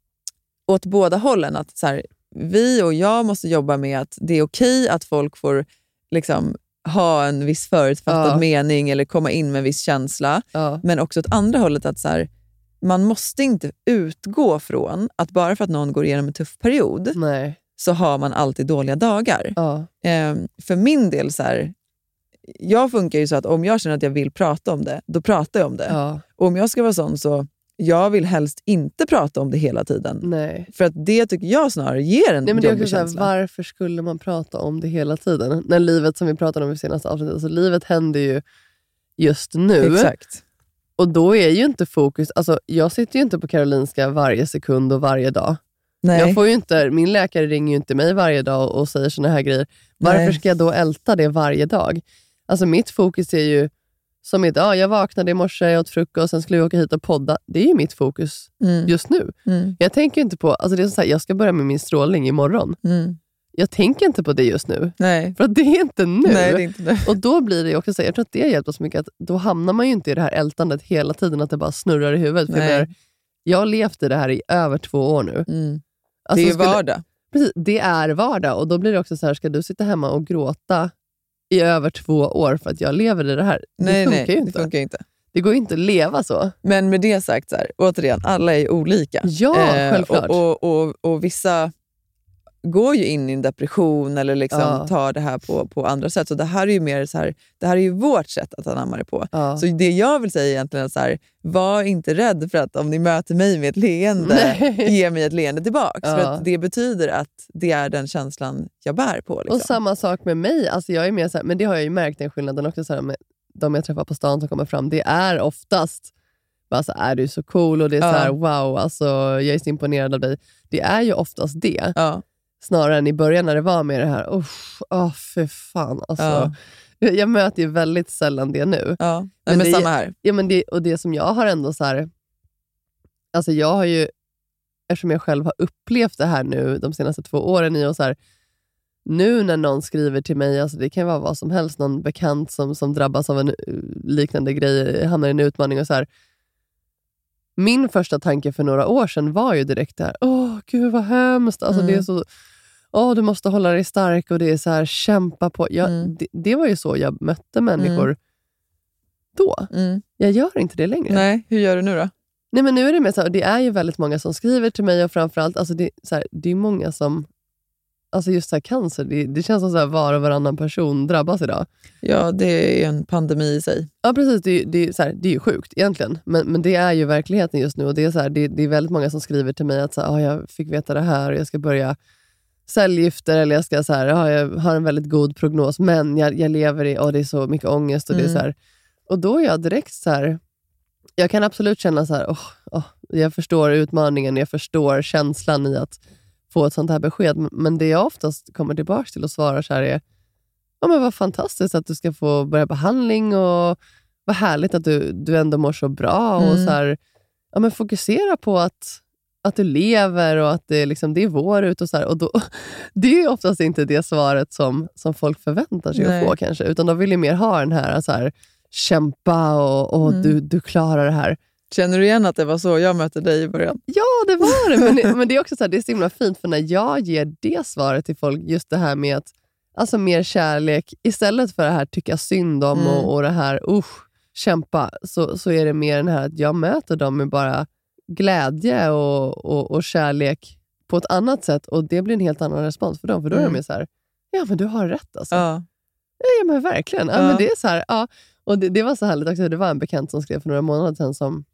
åt båda hållen. Att så här, vi och jag måste jobba med att det är okej att folk får liksom ha en viss förutfattad mening eller komma in med en viss känsla. Men också åt andra hållet att så här, man måste inte utgå från att bara för att någon går igenom en tuff period så har man alltid dåliga dagar. För min del så här, jag funkar ju så att om jag känner att jag vill prata om det, då pratar jag om det. Och om jag ska vara sån så jag vill helst inte prata om det hela tiden. För att det tycker jag snarare ger en jobbig känsla. Varför skulle man prata om det hela tiden? När livet, som vi pratade om i senaste avsnittet, alltså livet händer ju just nu. Exakt. Och då är ju inte fokus, alltså jag sitter ju inte på Karolinska varje sekund och varje dag. Jag får ju inte, min läkare ringer ju inte mig varje dag och säger såna här grejer. Varför ska jag då älta det varje dag? Alltså mitt fokus är ju som idag, jag vaknade i morse, jag åt frukost, sen skulle jag åka hit och podda. Det är ju mitt fokus just nu. Jag tänker inte på, alltså det är så här, jag ska börja med min strålning imorgon. Jag tänker inte på det just nu. Nej. För att det är inte nu. Nej, det är inte nu. Och då blir det också så, jag tror att det hjälper så mycket, att då hamnar man ju inte i det här ältandet hela tiden, att det bara snurrar i huvudet. För jag har levt i det här i över 2 år nu. Alltså, det är vardag. Precis, det är vardag. Och då blir det också så här, ska du sitta hemma och gråta i över 2 år för att jag lever i det här? Nej, det funkar ju inte. Det funkar inte. Det går inte att leva så. Men med det sagt, så här, återigen, alla är olika. Ja, självklart. Och vissa går ju in i en depression eller liksom tar det här på andra sätt. Så det här är ju mer så här, det här är ju vårt sätt att anamma det på. Så det jag vill säga egentligen är så här, var inte rädd för att om ni möter mig med ett leende, ge mig ett leende tillbaka. För att det betyder att det är den känslan jag bär på. Liksom. Och samma sak med mig. Alltså jag är mer så här, men det har jag ju märkt den skillnaden också så här, med de jag träffar på stan som kommer fram. Det är oftast bara så är du så cool och det är så här, wow, alltså jag är så imponerad av dig. Det är ju oftast det. Snarare än i början när det var med det här, för fan. Alltså, jag möter ju väldigt sällan det nu. Men det, samma här. Ja, men och det som jag har ändå så här, alltså jag har ju, eftersom jag själv har upplevt det här nu de senaste 2 åren i och så här, nu när någon skriver till mig, alltså det kan vara vad som helst, någon bekant som drabbas av en liknande grej, hamnar i en utmaning och så här. Min första tanke för några år sedan var ju direkt där, gud vad hemskt, alltså det är så, du måste hålla dig stark och det är så här, kämpa på. Det var ju så jag mötte människor då. Jag gör inte det längre. Nej, hur gör du nu då? Nej, men nu är det med så här, det är ju väldigt många som skriver till mig och framförallt, alltså det är många som, alltså just så här cancer, det känns som så här var och varannan person drabbas idag. Ja, det är en pandemi i sig. Ja, precis. Det är ju sjukt egentligen. Men det är ju verkligheten just nu. Och det är, så här, det är väldigt många som skriver till mig att så här, jag fick veta det här och jag ska börja cellgifter eller jag ska så här, jag har en väldigt god prognos men jag lever i, det är så mycket ångest och det är så här. Och då är jag direkt så här, jag kan absolut känna så här, jag förstår utmaningen, jag förstår känslan i att få ett sånt här besked. Men det jag oftast kommer tillbaka till och svarar så här är, men vad fantastiskt att du ska få börja behandling och vad härligt att du ändå mår så bra och så här, men fokusera på att du lever och att det liksom, det är vår ut och så här. Och då, det är oftast inte det svaret som folk förväntar sig att få kanske, utan de vill ju mer ha den här så här, kämpa och du klarar det här. Känner du igen att det var så jag mötte dig i början? Ja, det var det. Men det är också så här, det är så himla fint för när jag ger det svaret till folk, just det här med att, alltså mer kärlek istället för det här tycka synd om och det här kämpa, så är det mer den här att jag möter dem med bara glädje och kärlek på ett annat sätt, och det blir en helt annan respons för dem, för då är de så här, ja men du har rätt alltså. Ja men verkligen. Ja, men det är så här, och det var så härligt också. Det var en bekant som skrev för några månader sedan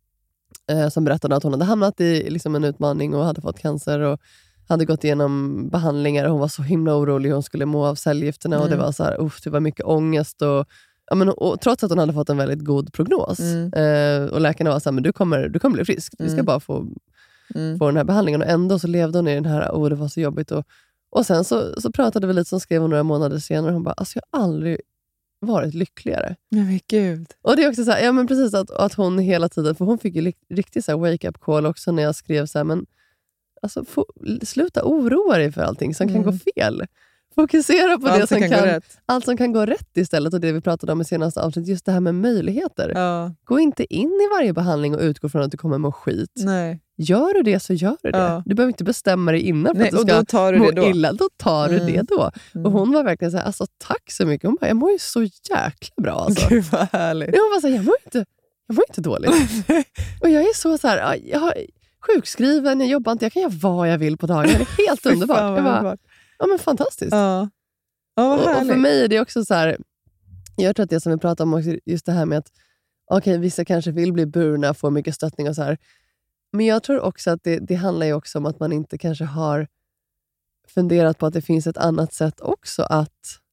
som berättade att hon hade hamnat i liksom en utmaning och hade fått cancer och hade gått igenom behandlingar och hon var så himla orolig, hon skulle må av cellgifterna och det var så här, det var mycket ångest och trots att hon hade fått en väldigt god prognos och läkarna var så här, men du kommer bli frisk, vi ska bara få den här behandlingen, och ändå så levde hon i den här, det var så jobbigt och sen så pratade vi lite, som skrev hon några månader senare, hon bara, alltså jag har aldrig varit lyckligare. Men gud. Och det är också så här, ja men precis att hon hela tiden, för hon fick ju riktigt så här wake-up call också när jag skrev så här, men alltså sluta oroa dig för allting som kan gå fel. Fokusera på det som kan allt som kan gå rätt istället, och det vi pratade om i senaste avsnitt, just det här med möjligheter. Gå inte in i varje behandling och utgå från att du kommer må skit. Nej. Gör du det så gör du det. Du behöver inte bestämma dig innan för att du ska då tar du må det då. illa. Då tar du det då. Och hon var verkligen så här, alltså tack så mycket. Hon bara, jag mår ju så jäkla bra. Alltså. Gud vad härligt. Hon var så här, jag mår inte dåligt. Och jag är så här, jag har sjukskriven, jag jobbar inte, jag kan göra vad jag vill på dagen. Det är helt underbart. Jag bara, ja men fantastiskt. Ja, och för mig är det också så här, jag tror att det som vi pratar om också, just det här med att okej, vissa kanske vill bli burna, få mycket stöttning och så här. Men jag tror också att det handlar ju också om att man inte kanske har funderat på att det finns ett annat sätt också att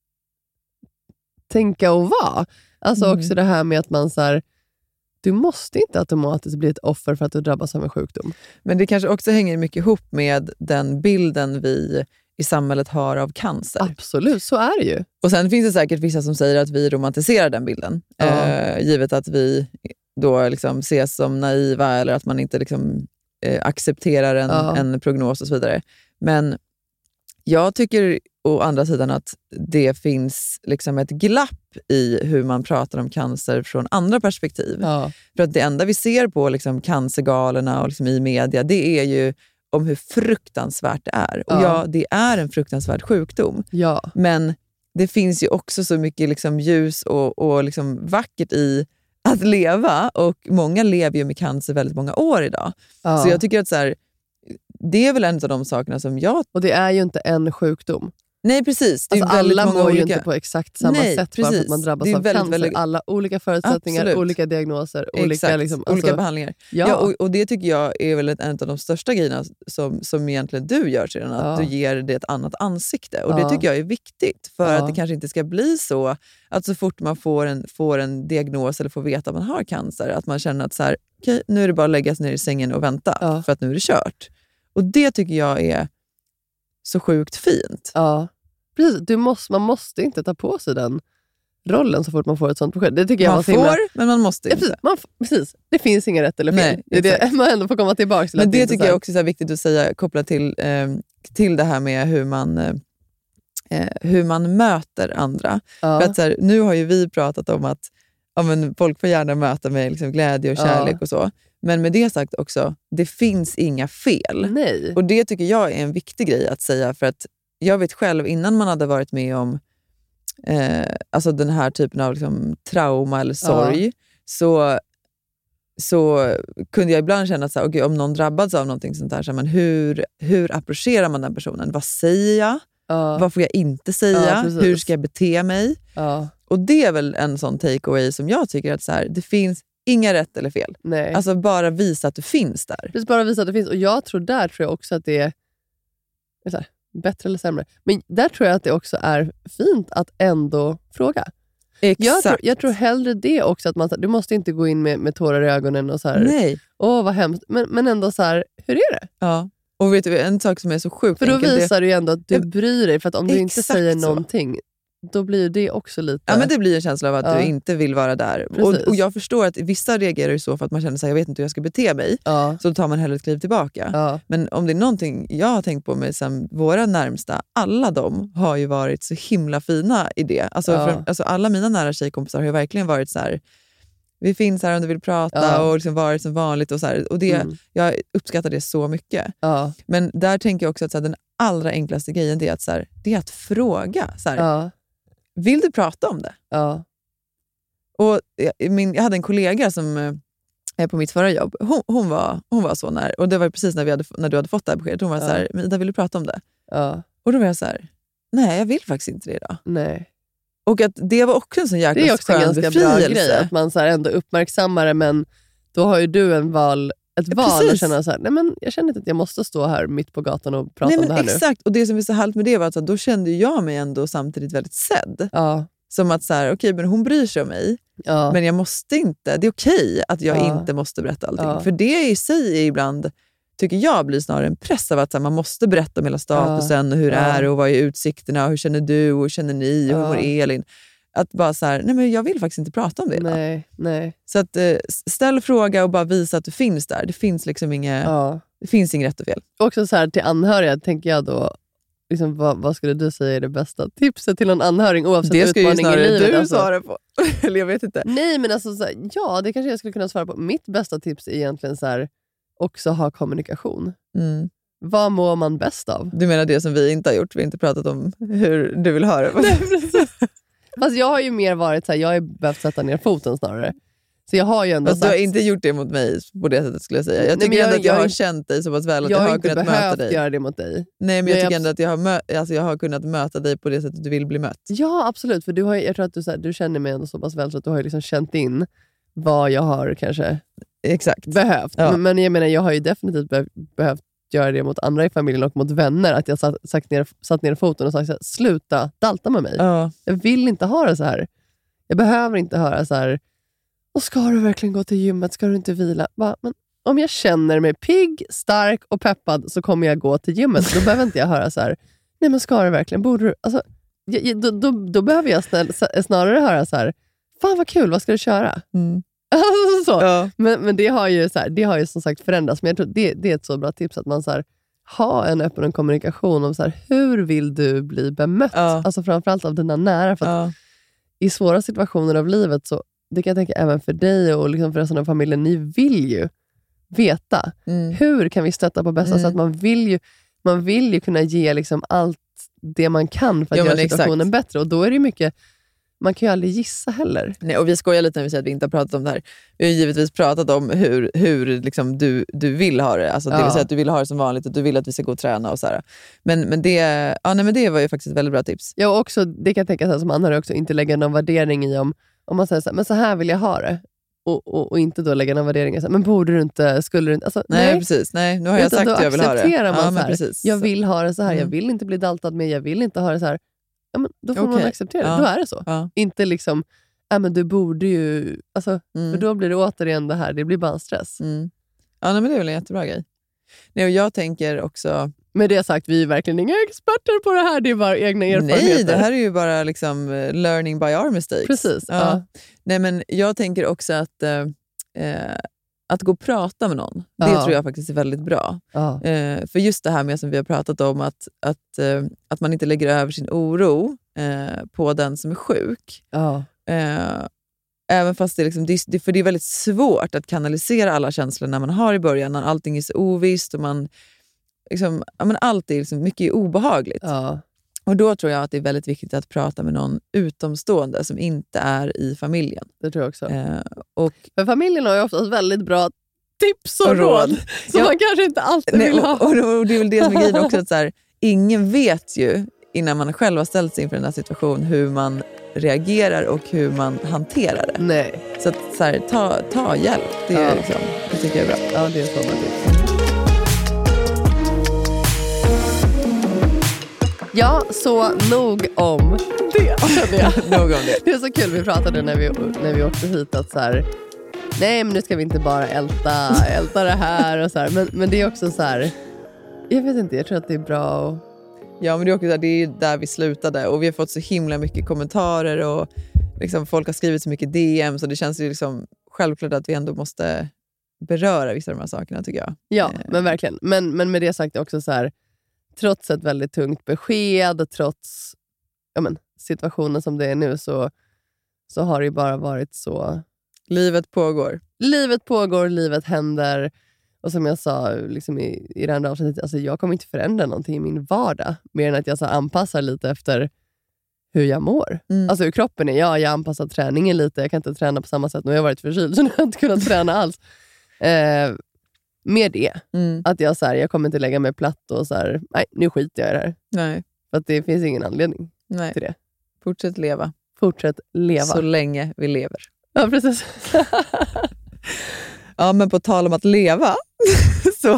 tänka och vara. Alltså också det här med att man så här, du måste inte automatiskt bli ett offer för att du drabbas av en sjukdom. Men det kanske också hänger mycket ihop med den bilden vi i samhället har av cancer. Absolut, så är det ju. Och sen finns det säkert vissa som säger att vi romantiserar den bilden. Givet att vi då liksom ses som naiva eller att man inte liksom, accepterar en prognos och så vidare. Men jag tycker å andra sidan att det finns liksom ett glapp i hur man pratar om cancer från andra perspektiv. För att det enda vi ser på liksom cancergalorna och liksom i media, det är ju om hur fruktansvärt det är. Och det är en fruktansvärd sjukdom. Men det finns ju också så mycket liksom ljus och liksom vackert i att leva. Och många lever ju med cancer väldigt många år idag. Så jag tycker att så här, det är väl en av de sakerna som jag... Och det är ju inte en sjukdom. Nej, precis. Det är alltså alla mår ju inte på exakt samma sätt bara för att man drabbas av cancer. Alla olika förutsättningar, olika diagnoser, olika, liksom, olika behandlingar. Och det tycker jag är väl en av de största grejerna som egentligen du gör sedan, att du ger det ett annat ansikte. Och det tycker jag är viktigt för att det kanske inte ska bli så att så fort man får en diagnos eller får veta att man har cancer, att man känner att så här, okej, nu är det bara att lägga sig ner i sängen och vänta för att nu är det kört. Och det tycker jag är så sjukt fint. Ja, precis. Man måste inte ta på sig den rollen så fort man får ett sånt besked. Det tycker jag man får, men man måste inte. Precis. Det finns inget rätt eller fel. Nej, det är det man ändå får komma tillbaka till. Men det tycker jag också är viktigt att säga, kopplat till det här med hur man möter andra. För att så här, nu har ju vi pratat om att men folk får gärna möta med liksom glädje och kärlek och så. Men med det sagt också, det finns inga fel. Nej. Och det tycker jag är en viktig grej att säga. För att jag vet själv, innan man hade varit med om alltså den här typen av liksom trauma eller sorg, så kunde jag ibland känna att så här, okay, om någon drabbats av någonting sånt här, så här, men hur approcherar man den personen? Vad säger jag? Vad får jag inte säga? Hur ska jag bete mig? Och det är väl en sån takeaway som jag tycker att så här, det finns inga rätt eller fel. Nej. Alltså bara visa att du finns där. Precis, bara visa att du finns. Och jag tror också att det är så här, bättre eller sämre. Men där tror jag att det också är fint att ändå fråga. Exakt. Jag tror hellre det också, att du måste inte gå in med tårar i ögonen och så här, nej. Vad hemskt. Men ändå så här, hur är det? Ja. Och vet du, en sak som är så sjukt för då visar du ju ändå att du bryr dig. För att om du inte säger någonting, då blir det också lite... Ja, men det blir en känsla av att du inte vill vara där. Och jag förstår att vissa reagerar ju så för att man känner sig, jag vet inte hur jag ska bete mig. Så tar man hellre ett kliv tillbaka. Men om det är någonting jag har tänkt på med som våra närmsta, alla de har ju varit så himla fina i det. Alltså alla mina nära tjejkompisar har ju verkligen varit så här: vi finns här om du vill prata och liksom varit som vanligt och så här. Och det, jag uppskattar det så mycket. Men där tänker jag också att så här, den allra enklaste grejen det är att, så här, det är att fråga. Så här, vill du prata om det? Och jag hade en kollega som på mitt förra jobb, hon var så när, och det var precis när du hade fått det här beskedet. Hon var så här, men Ida, vill du prata om det? Och då var jag så här, nej, jag vill faktiskt inte det idag. Nej. Och att det var också en sån jäkla skön befrielse. Det är också en ganska bra grej, att man så här ändå uppmärksammar det, men då har ju du ett val att känna så här, nej men jag känner inte att jag måste stå här mitt på gatan och prata om det här nu. Exakt, och det som är så härligt med det var att då kände jag mig ändå samtidigt väldigt sedd. Som att så här, okej, men hon bryr sig om mig, men jag måste inte, det är okej att jag inte måste berätta allting. För det i sig är ibland, tycker jag, blir snarare en press av att så här, man måste berätta om hela statusen och hur det är och vad är utsikterna och hur känner du och hur känner ni och hur mår Elin. Att bara så här, nej men jag vill faktiskt inte prata om det. Nej. Så att ställ fråga och bara visa att du finns där. Det finns liksom det finns inget rätt och fel. Också så här, till anhöriga tänker jag då, liksom, vad skulle du säga är det bästa tipset till någon anhörig oavsett det utmaning i livet? Det ska ju du svara på. Eller jag vet inte. Nej, men alltså så här, det kanske jag skulle kunna svara på. Mitt bästa tips är egentligen så här, också ha kommunikation. Vad mår man bäst av? Du menar det som vi inte har gjort? Vi har inte pratat om hur du vill ha det. Nej, precis. Fast jag har ju mer varit så här, jag har behövt sätta ner foten snarare. Så jag har ju ändå sagt... Du har inte gjort det mot mig på det sättet, skulle jag säga. Jag tycker ändå att jag har känt dig så pass väl att jag har kunnat möta dig. Jag har inte behövt göra det mot dig. Nej, men jag tycker ändå att jag har kunnat möta dig på det sättet du vill bli mött. Ja, absolut. För jag tror att du känner mig ändå så pass väl så att du har liksom känt in vad jag har kanske behövt. Ja. Men jag menar, jag har ju definitivt behövt göra det mot andra i familjen och mot vänner. Att jag satt ner foten och sagt så här, sluta dalta med mig. Jag vill inte ha det så här. Jag behöver inte höra så här, och ska du verkligen gå till gymmet? Ska du inte vila? Men om jag känner mig pigg, stark och peppad så kommer jag gå till gymmet. Då behöver inte jag höra så här, Nej, men ska det verkligen? Borde du? Alltså, då behöver jag snarare höra så här, fan vad kul, vad ska du köra? Alltså, så. Ja. Men det har ju som sagt förändrats. Men jag tror det är ett så bra tips att man så här, ha en öppen kommunikation om så här, hur vill du bli bemött? Alltså framförallt av dina nära. För att i svåra situationer av livet, så det kan jag tänka även för dig och liksom för resten av familjen, ni vill ju veta hur kan vi stötta på bästa sätt. Man vill ju kunna ge liksom allt det man kan för att göra situationen bättre. Och då är det mycket, man kan ju aldrig gissa heller. Nej, och vi skojar lite när vi säger att vi inte har pratat om det här. Vi har givetvis pratat om hur liksom du vill ha det. Alltså, det vill säga att du vill ha det som vanligt och du vill att vi ska gå och träna och så här. Men det var ju faktiskt ett väldigt bra tips. Ja, och också, det kan jag tänka så här, som anhörig också, inte lägga någon värdering i om man säger så här, men så här vill jag ha det. Och inte då lägga någon värdering i så här, men borde du inte, skulle du inte, alltså, nej precis, nej, nu har jag sagt att jag vill ha det. Accepterar man så här, jag vill ha det så här, jag vill inte bli daltad med, jag vill inte ha det så här. Ja, men då får man acceptera det, då är det så. Inte liksom, men du borde ju, alltså, för då blir det återigen det här, det blir bara en stress. Ja, men det är väl en jättebra grej. Nej, och jag tänker också... Med det sagt, vi är verkligen inga experter på det här, det är bara egna erfarenheter. Nej, det här är ju bara liksom learning by our mistakes. Precis. Ja. Nej, men jag tänker också att gå och prata med någon, det tror jag faktiskt är väldigt bra. För just det här med som vi har pratat om, att man inte lägger över sin oro på den som är sjuk. Även fast det, liksom, för det är väldigt svårt att kanalisera alla känslor när man har i början, när allting är så ovisst och man liksom, allt är liksom mycket obehagligt. Och då tror jag att det är väldigt viktigt att prata med någon utomstående som inte är i familjen. Det tror jag också. För familjen har ju oftast väldigt bra tips och råd som man kanske inte alltid vill ha. Och det är väl det som är grejen också, att så här, ingen vet ju innan man själv har ställt sig inför den här situationen hur man reagerar och hur man hanterar det. Nej. Så att så här, ta hjälp. Det är liksom, det tycker jag är bra. Ja, det är så bra tips. Ja, så nog om det. Nog om det. Det är så kul, vi pratade när vi åkte hit att så här, nej men nu ska vi inte bara älta det här och så här. Men det är också så här, jag vet inte, jag tror att det är bra och... Ja, men det är också det är där vi slutade och vi har fått så himla mycket kommentarer och liksom folk har skrivit så mycket DM, så det känns ju liksom självklart att vi ändå måste beröra vissa av de här sakerna, tycker jag. Ja, men verkligen. Men med det sagt också så här, trots ett väldigt tungt besked, trots situationen som det är nu, så har det ju bara varit så... Livet pågår. Livet händer. Och som jag sa liksom i det andra avsnittet, alltså jag kommer inte förändra någonting i min vardag. Mer än att jag så anpassar lite efter hur jag mår. Alltså hur kroppen är. Jag anpassar träningen lite. Jag kan inte träna på samma sätt. Nu har jag varit förkyld så nu har jag inte kunnat träna alls. Med det. Att jag så här, jag kommer inte lägga mig platt och så här, nej, nu skiter jag i det här. Nej. För att det finns ingen anledning till det. Fortsätt leva. Så länge vi lever. Ja, precis. Ja, men på tal om att leva så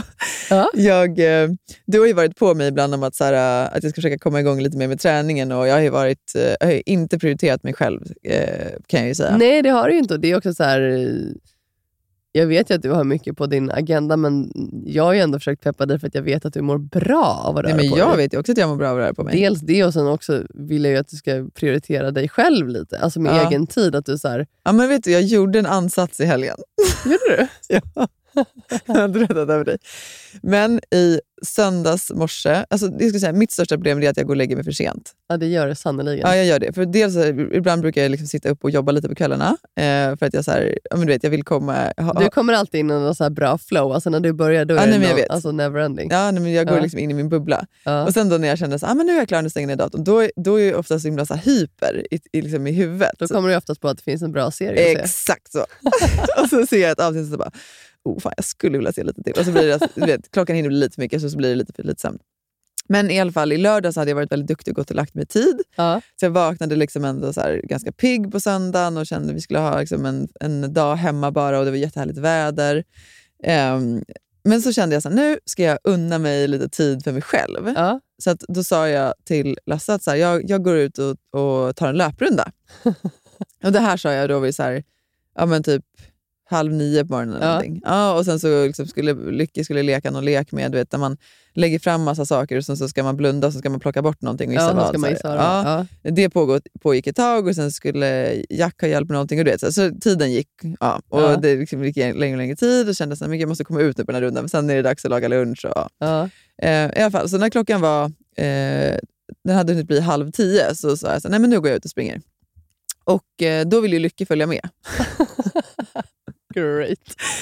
du har ju varit på mig ibland om att, så här, att jag ska försöka komma igång lite mer med träningen, och jag har inte prioriterat mig själv, kan jag ju säga. Nej, det har du ju inte. Det är också så här, jag vet ju att du har mycket på din agenda, men jag har ju ändå försökt peppa dig för att jag vet att du mår bra av att röra på dig. Men jag vet ju också att jag mår bra av att röra på mig. Dels det, och sen också vill jag ju att du ska prioritera dig själv lite. Alltså med egen tid. Att du så här... Ja, men vet du, jag gjorde en ansats i helgen. Gjorde du? Ja. Jag hade räddat över dig. Men i söndags morse, alltså jag ska säga, mitt största problem är att jag går och lägger mig för sent. Ja, det gör det sannoliken. Ja, jag gör det. För dels, ibland brukar jag liksom sitta upp och jobba lite på kvällarna. För att jag så här, men du vet, jag vill komma... Du kommer alltid in i någon så här bra flow. Alltså när du börjar, då är det alltså never ending. Ja, men jag går liksom in i min bubbla. Och sen då när jag känner så men nu är jag klar, nu stänger jag datorn. Då är jag oftast så himla så hyper liksom i huvudet. Då kommer du oftast på att det finns en bra serie att se. Exakt så. Och så ser jag ett avsnitt och så bara... fan, jag skulle vilja se lite till. Och så blir det, du vet, klockan hinner bli lite för mycket, så blir det lite sömn. Men i alla fall, i lördag så hade jag varit väldigt duktig och gått och lagt mig tid. Så jag vaknade liksom ändå så här, ganska pigg på söndagen och kände att vi skulle ha liksom en dag hemma bara, och det var jättehärligt väder. Men så kände jag så här, nu ska jag unna mig lite tid för mig själv. Så att då sa jag till Lasse att så här, jag går ut och tar en löprunda. Och det här sa jag då vid så här, ja men typ 8:30 på morgonen eller någonting. Ja, och sen så liksom Lykke skulle leka någon lek med, du vet, där man lägger fram massa saker och sen så ska man blunda och så ska man plocka bort någonting och gissa vad. Det pågick ett tag och sen skulle Jack ha hjälp med någonting och du vet, så tiden gick. Ja, och det liksom gick längre tid och kändes att jag måste komma ut nu på den här rundan, men sen är det dags att laga lunch. Och, i alla fall, så när klockan var den hade hunnit bli 9:30 så sa jag så, nej men nu går jag ut och springer. Och då vill ju Lykke följa med. Great.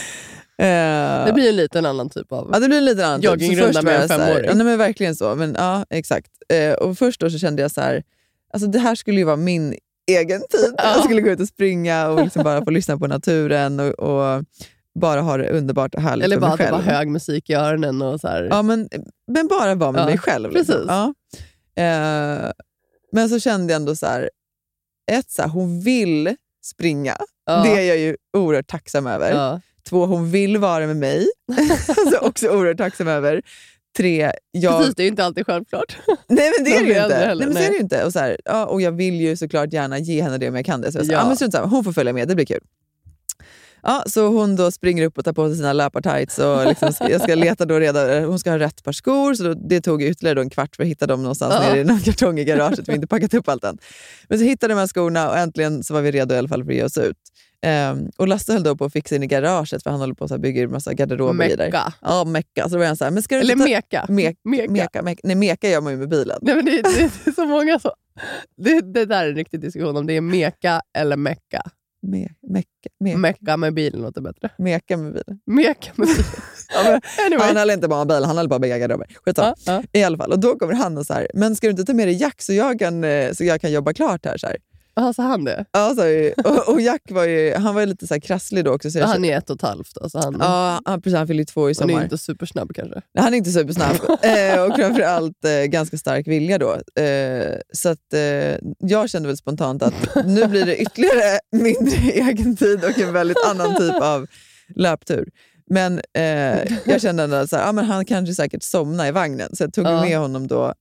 Det blir en liten annan typ av det blir en liten annan joggingrunda med en 5-åring. Ja, nej, men verkligen så. Men, ja, exakt. Och först då så kände jag så här, alltså det här skulle ju vara min egen tid. Jag skulle gå ut och springa och liksom bara få lyssna på naturen och bara ha det underbart och härligt. Eller bara att det var hög musik i öronen och så här. Ja, men bara vara med mig själv. Precis. Liksom. Ja. Men så kände jag ändå så här, hon vill springa. Det är jag ju oerhört tacksam över. 2, hon vill vara med mig. Alltså också oerhört tacksam över. 3, Precis, det är ju inte alltid självklart. Nej, men det är det ju inte. Nej, men så är det ju inte. Och, så här, och jag vill ju såklart gärna ge henne det om jag kan det. Så jag men hon får följa med, det blir kul. Ja, så hon då springer upp och tar på sig sina löpartights och liksom, jag ska leta då hon ska ha rätt par skor, så det tog ytterligare en kvart för att hitta dem någonstans nere i någon kartong i garaget. Vi inte packat upp allt än. Men så hittade de här skorna och äntligen så var vi redo i alla fall för att ge oss ut. Och Lasse höll då på att fixa in i garaget för han håller på att bygga en massa garderober i där. Ja, mecka. Så då var han så här, men ska du eller meka. Meka. Nej, meka gör man ju med bilen. Nej, men det är så många så. Det där är en riktig diskussion om det är meka eller mecka. Mecka med bilen låter bättre. Meka med bilen. Anyway. Han höll inte bara med bilen, han höll bara bygga garderober. I alla fall. Och då kommer han och så här, men ska du inte ta med dig Jack så jag kan jobba klart här så här. Sa han det? Ja, och Jack han var ju lite så här krasslig då också. Så han är 1,5. Alltså han fyller 2 i sommar. Han är inte supersnabb kanske. Han är inte supersnabb. Och framförallt ganska stark vilja då. Så att jag kände väl spontant att nu blir det ytterligare mindre egen tid och en väldigt annan typ av löptur. Men jag kände ändå så här, men han kanske säkert somna i vagnen. Så jag tog med honom då.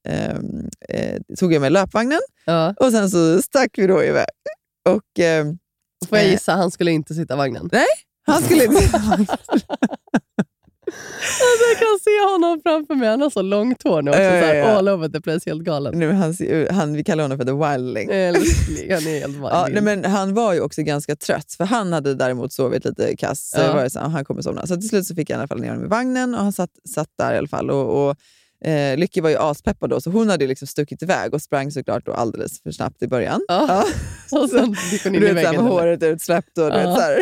Tog jag med löpvagnen. Och sen så stack vi då iväg. Och, får jag gissa, han skulle inte sitta i vagnen? Nej, han skulle inte sitta i vagnen. Jag kan se honom framför mig. Han har så långt hår nu också. Så här, all over the place, helt galen. Nu, vi kallar honom för the wildling. Han är helt wild. Nej, men han var ju också ganska trött. För han hade däremot sovit lite kass. Så det var så, han kommer somna. Så till slut så fick jag i alla fall ner honom i vagnen. Och han satt där i alla fall. Och Lykke var ju aspeppad då. Så hon hade liksom stuckit iväg. Och sprang såklart då alldeles för snabbt i början. Och sen gick hon in i väggen. Med håret utsläppt och så här.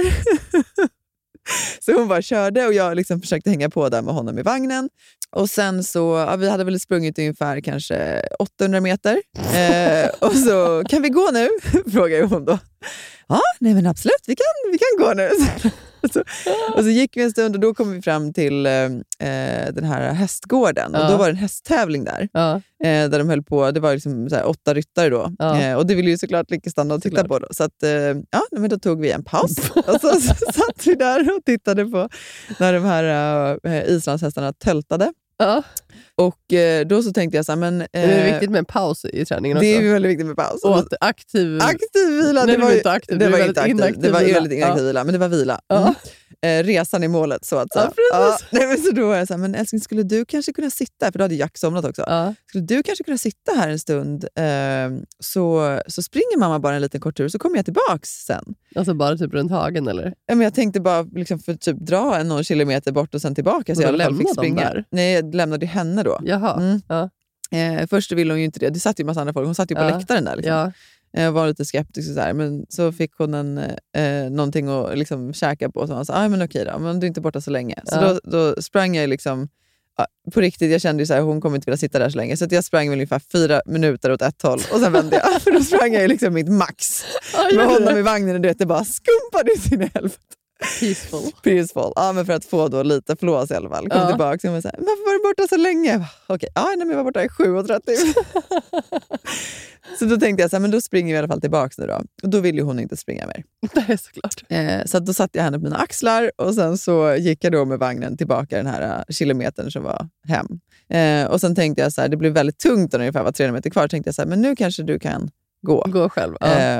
Så hon bara körde och jag liksom försökte hänga på där med honom i vagnen. Och sen så, vi hade väl sprungit ungefär kanske 800 meter. Och så, kan vi gå nu? Frågade hon då. Ja, nej men absolut, vi kan gå nu. Och så gick vi en stund och då kom vi fram till den här hästgården. Och då var det en hästtävling där. Där de höll på, det var liksom så här 8 ryttare då. Och det ville ju såklart Lykke stanna och titta på då. Så att, men då tog vi en paus. Och så satt vi där och tittade på när de här islandshästarna töltade. Och då så tänkte jag så här, men... det är viktigt med en paus i träningen också. Det är väldigt viktigt med paus. Och aktiv vila. Nej, det var inte aktiv. Det var inte aktiv. Det var väldigt inaktiv vila, men det var vila. Resan i målet så att säga. Nej, men så då var jag så här, men älskling, skulle du kanske kunna sitta, för då hade Jack somnat också. Skulle du kanske kunna sitta här en stund så springer mamma bara en liten kort tur så kommer jag tillbaks sen. Alltså bara typ runt hagen eller? Ja, men jag tänkte bara liksom för typ dra någon kilometer bort och sen tillbaka så jag i alla fall fick springa. Nej, jag lämnade henne då. Jaha. Först ville hon ju inte det. Det satt ju en massa andra folk. Hon satt ju på läktaren där liksom. Jag var lite skeptisk och så här, men så fick hon någonting att liksom käka på. Så hon sa, men okej då, men du är inte borta så länge. Så då sprang jag liksom, på riktigt, jag kände ju så här, hon kommer inte vilja sitta där så länge. Så att jag sprang väl ungefär 4 minuter åt ett håll. Och sen vände jag, för då sprang jag liksom mitt max. Med honom i vagnen och det bara skumpade ut sin helvete. Peaceful. Ja, men för att få då lite flås i alla fall. Kom tillbaka och sa, varför var du borta så länge? Okej, men jag var borta i 7:30. Så då tänkte jag så här, men då springer vi i alla fall tillbaka nu då. Och då ville ju hon inte springa mer. Nej, såklart. Så att då satte jag henne på mina axlar och sen så gick jag då med vagnen tillbaka den här kilometern som var hem. Och sen tänkte jag så här, det blev väldigt tungt och ungefär var 300 meter kvar. Tänkte jag så här, men nu kanske du kan gå själv.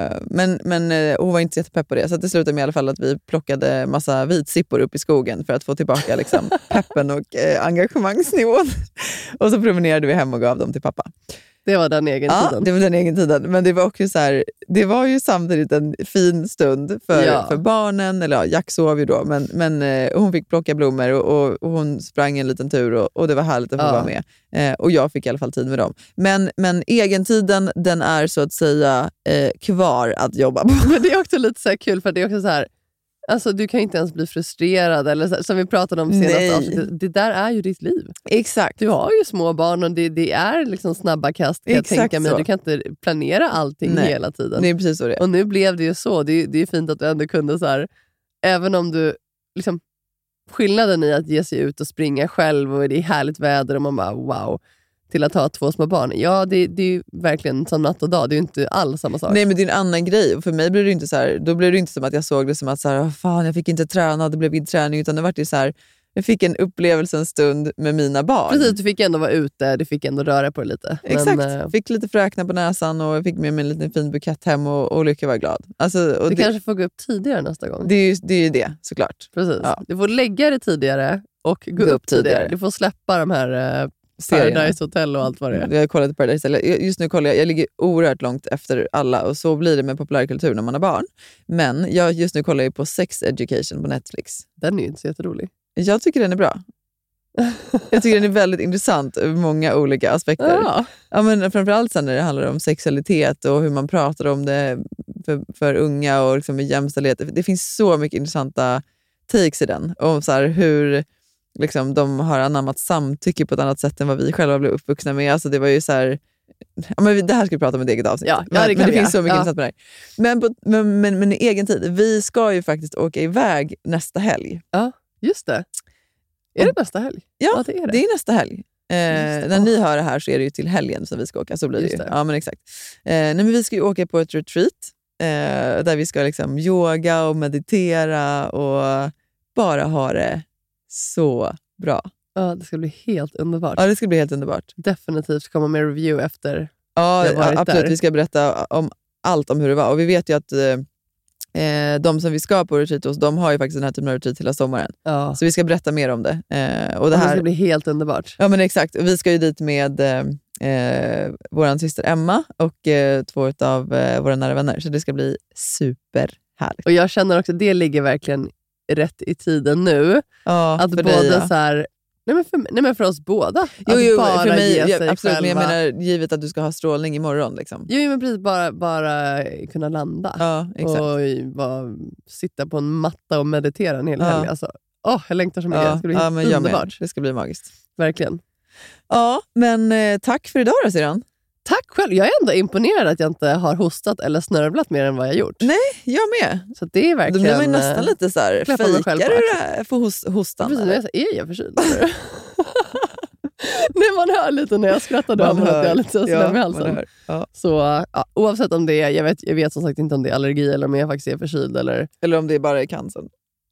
Men hon var inte så jättepepp på det. Så det slutade med i alla fall att vi plockade massa vitsippor upp i skogen för att få tillbaka liksom, peppen och engagemangsnivån. Och så promenerade vi hem och gav dem till pappa. Det var den egen tiden. Ja, det var den egen tiden. Men det var också så här, det var ju samtidigt en fin stund för barnen. Eller Jack sov ju då, men hon fick plocka blommor och hon sprang en liten tur och det var härligt att få vara med. Och jag fick i alla fall tid med dem. Men egentiden, den är så att säga kvar att jobba på. Men det är också lite så här kul, för det är också så här, alltså du kan inte ens bli frustrerad eller så, som vi pratade om senast avsnitt. Det där är ju ditt liv. Exakt. Du har ju små barn och det är liksom snabba kast, kan jag tänka mig. Du kan inte planera allting hela tiden. Det är precis så det är. Och nu blev det ju så. Det är fint att du ändå kunde så här, även om du liksom, skillnaden i att ge sig ut och springa själv och det är härligt väder och man bara wow, till att ha 2 små barn. Ja, det är ju verkligen som natt och dag. Det är ju inte alls samma sak. Nej, men det är en annan grej. Och för mig blir det inte så här, då blir det inte som att jag såg det som att så här, fan, jag fick inte träna, det blev inte träning, utan det var ju så här, jag fick en upplevelse en stund med mina barn. Precis, du fick ändå vara ute, du fick ändå röra på det lite. Exakt, fick lite fräkna på näsan och jag fick med mig en liten fin bukett hem och lycka var glad. Alltså, och du kanske får gå upp tidigare nästa gång. Det är ju det, såklart. Precis, du får lägga det tidigare och gå upp tidigare. Du får släppa de här Paradise Hotel och allt vad det är. Jag har kollat på Paradise Hotel. Just nu kollar jag ligger oerhört långt efter alla och så blir det med populärkultur när man har barn. Men just nu kollar jag på Sex Education på Netflix. Den är ju inte så jätterolig. Jag tycker den är bra. Jag tycker den är väldigt intressant ur många olika aspekter. Ja, men framförallt sen när det handlar om sexualitet och hur man pratar om det för unga och liksom med jämställdhet. Det finns så mycket intressanta takes i den. Och så här, hur liksom, de har anammat samtycke på ett annat sätt än vad vi själva blev uppvuxna med. Alltså, det var ju så här... Ja, men det här ska vi prata om ett eget avsnitt. Ja, men det finns så mycket intressant med det här. Men i egen tid. Vi ska ju faktiskt åka iväg nästa helg. Ja, just det. Är det nästa helg? Ja, det är nästa helg. När ni hör det här så är det ju till helgen som vi ska åka. Så blir det ju. Ja, men exakt. Men vi ska ju åka på ett retreat. Där vi ska liksom yoga och meditera och bara ha det så bra. Ja, det ska bli helt underbart. Ja, det ska bli helt underbart. Definitivt komma med review efter. Ja, absolut. Där. Vi ska berätta om allt om hur det var. Och vi vet ju att de som vi ska på retreat hos, de har ju faktiskt den här typen av retreat hela sommaren. Ja. Så vi ska berätta mer om det. Och det ska bli helt underbart. Ja, men exakt. Vi ska ju dit med vår syster Emma och 2 av våra nära vänner. Så det ska bli superhärligt. Och jag känner också att det ligger verkligen rätt i tiden nu. Ja, att både så här... Nej men för oss båda. Jo, bara för mig, absolut. Själva. Men jag menar, givet att du ska ha strålning imorgon. Liksom. Jo, men precis. Bara kunna landa. Ja, exakt. Och sitta på en matta och meditera en hel helg. Alltså, jag längtar så mycket. Det ska bli underbart. Det ska bli magiskt. Verkligen. Ja, men tack för idag då, Siran. Tack själv. Jag är ändå imponerad att jag inte har hostat eller snörvlat mer än vad jag gjort. Nej, jag med. Så det är verkligen... Då blir man nästan lite så här, fejkar du det för hostan? Precis, är jag förkyld? Nej, man hör lite när jag skrattar då, att jag har lite så slem i halsen. Ja. Så oavsett om det är, jag vet som sagt inte om det är allergi eller om jag faktiskt är förkyld. Eller om det bara är cancer.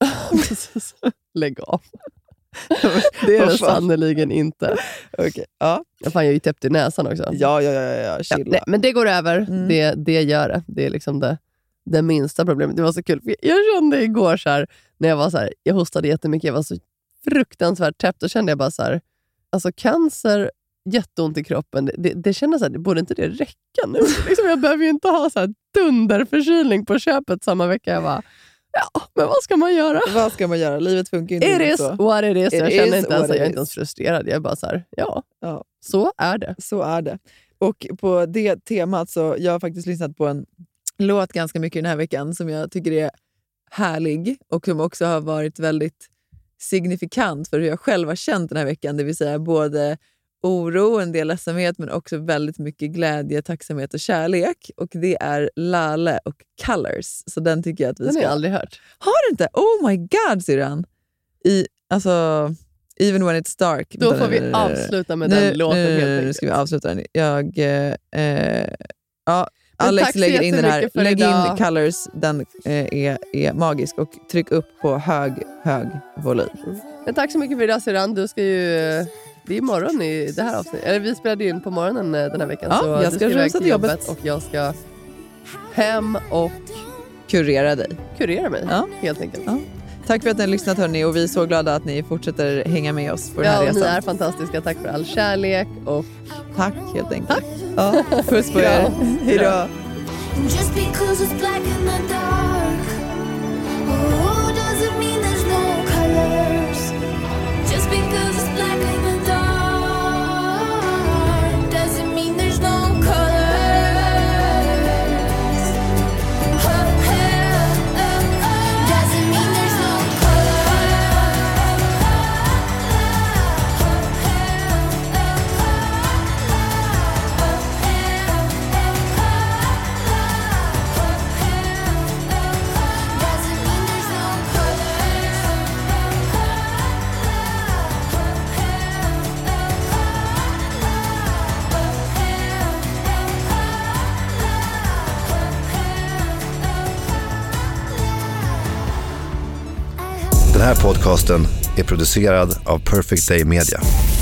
Lägg av. Det är det sannoliken inte. Okay. Ja. Jag är ju täppt i näsan också. Ja, nej, men det går över. Det gör det. Det är liksom det minsta problemet. Det var så kul. Jag kände igår så här, när jag var så här, jag hostade jättemycket. Jag var så fruktansvärt täppt. Då kände jag bara så här, alltså cancer, jätteont i kroppen. Det kändes så här, borde inte det räcka nu? Liksom, jag behöver ju inte ha så här dunderförkylning på köpet samma vecka. Jag bara, men vad ska man göra? Vad ska man göra? Livet funkar inte så. It is what it is. Jag känner inte ens, jag är inte ens frustrerad. Jag är bara så här, så är det. Så är det. Och på det temat så jag har faktiskt lyssnat på en låt ganska mycket den här veckan som jag tycker är härlig och som också har varit väldigt signifikant för hur jag själv har känt den här veckan. Det vill säga både oro, en del ledsamhet men också väldigt mycket glädje, tacksamhet och kärlek. Och det är Lale och Colors. Så den tycker jag att vi ska... Den har jag aldrig hört. Har du inte? Oh my god, Siran. Alltså, Even when it's dark. Då får vi avsluta med den låten helt enkelt. Nu ska vi avsluta den. Alex lägger in den här. Lägg in Colors. Den är magisk. Och tryck upp på hög volym. Men tack så mycket för idag, Siran. Du ska ju... Det är imorgon i det här avsnittet. Eller vi spelade in på morgonen den här veckan. Ja, så jag ska rusa till jobbet. Och jag ska hem och kurera dig. Kurera mig, helt enkelt. Ja. Tack för att ni har lyssnat, hörni, och vi är så glada att ni fortsätter hänga med oss på den här resan. Ni är fantastiska. Tack för all kärlek och tack helt enkelt. Tack. Ja, puss på er. Hej då. Just because it's black in the dark, oh, doesn't mean there's no colors. Just because it's black in the dark doesn't mean there's no colors. Doesn't mean there's no Den här podcasten är producerad av Perfect Day Media.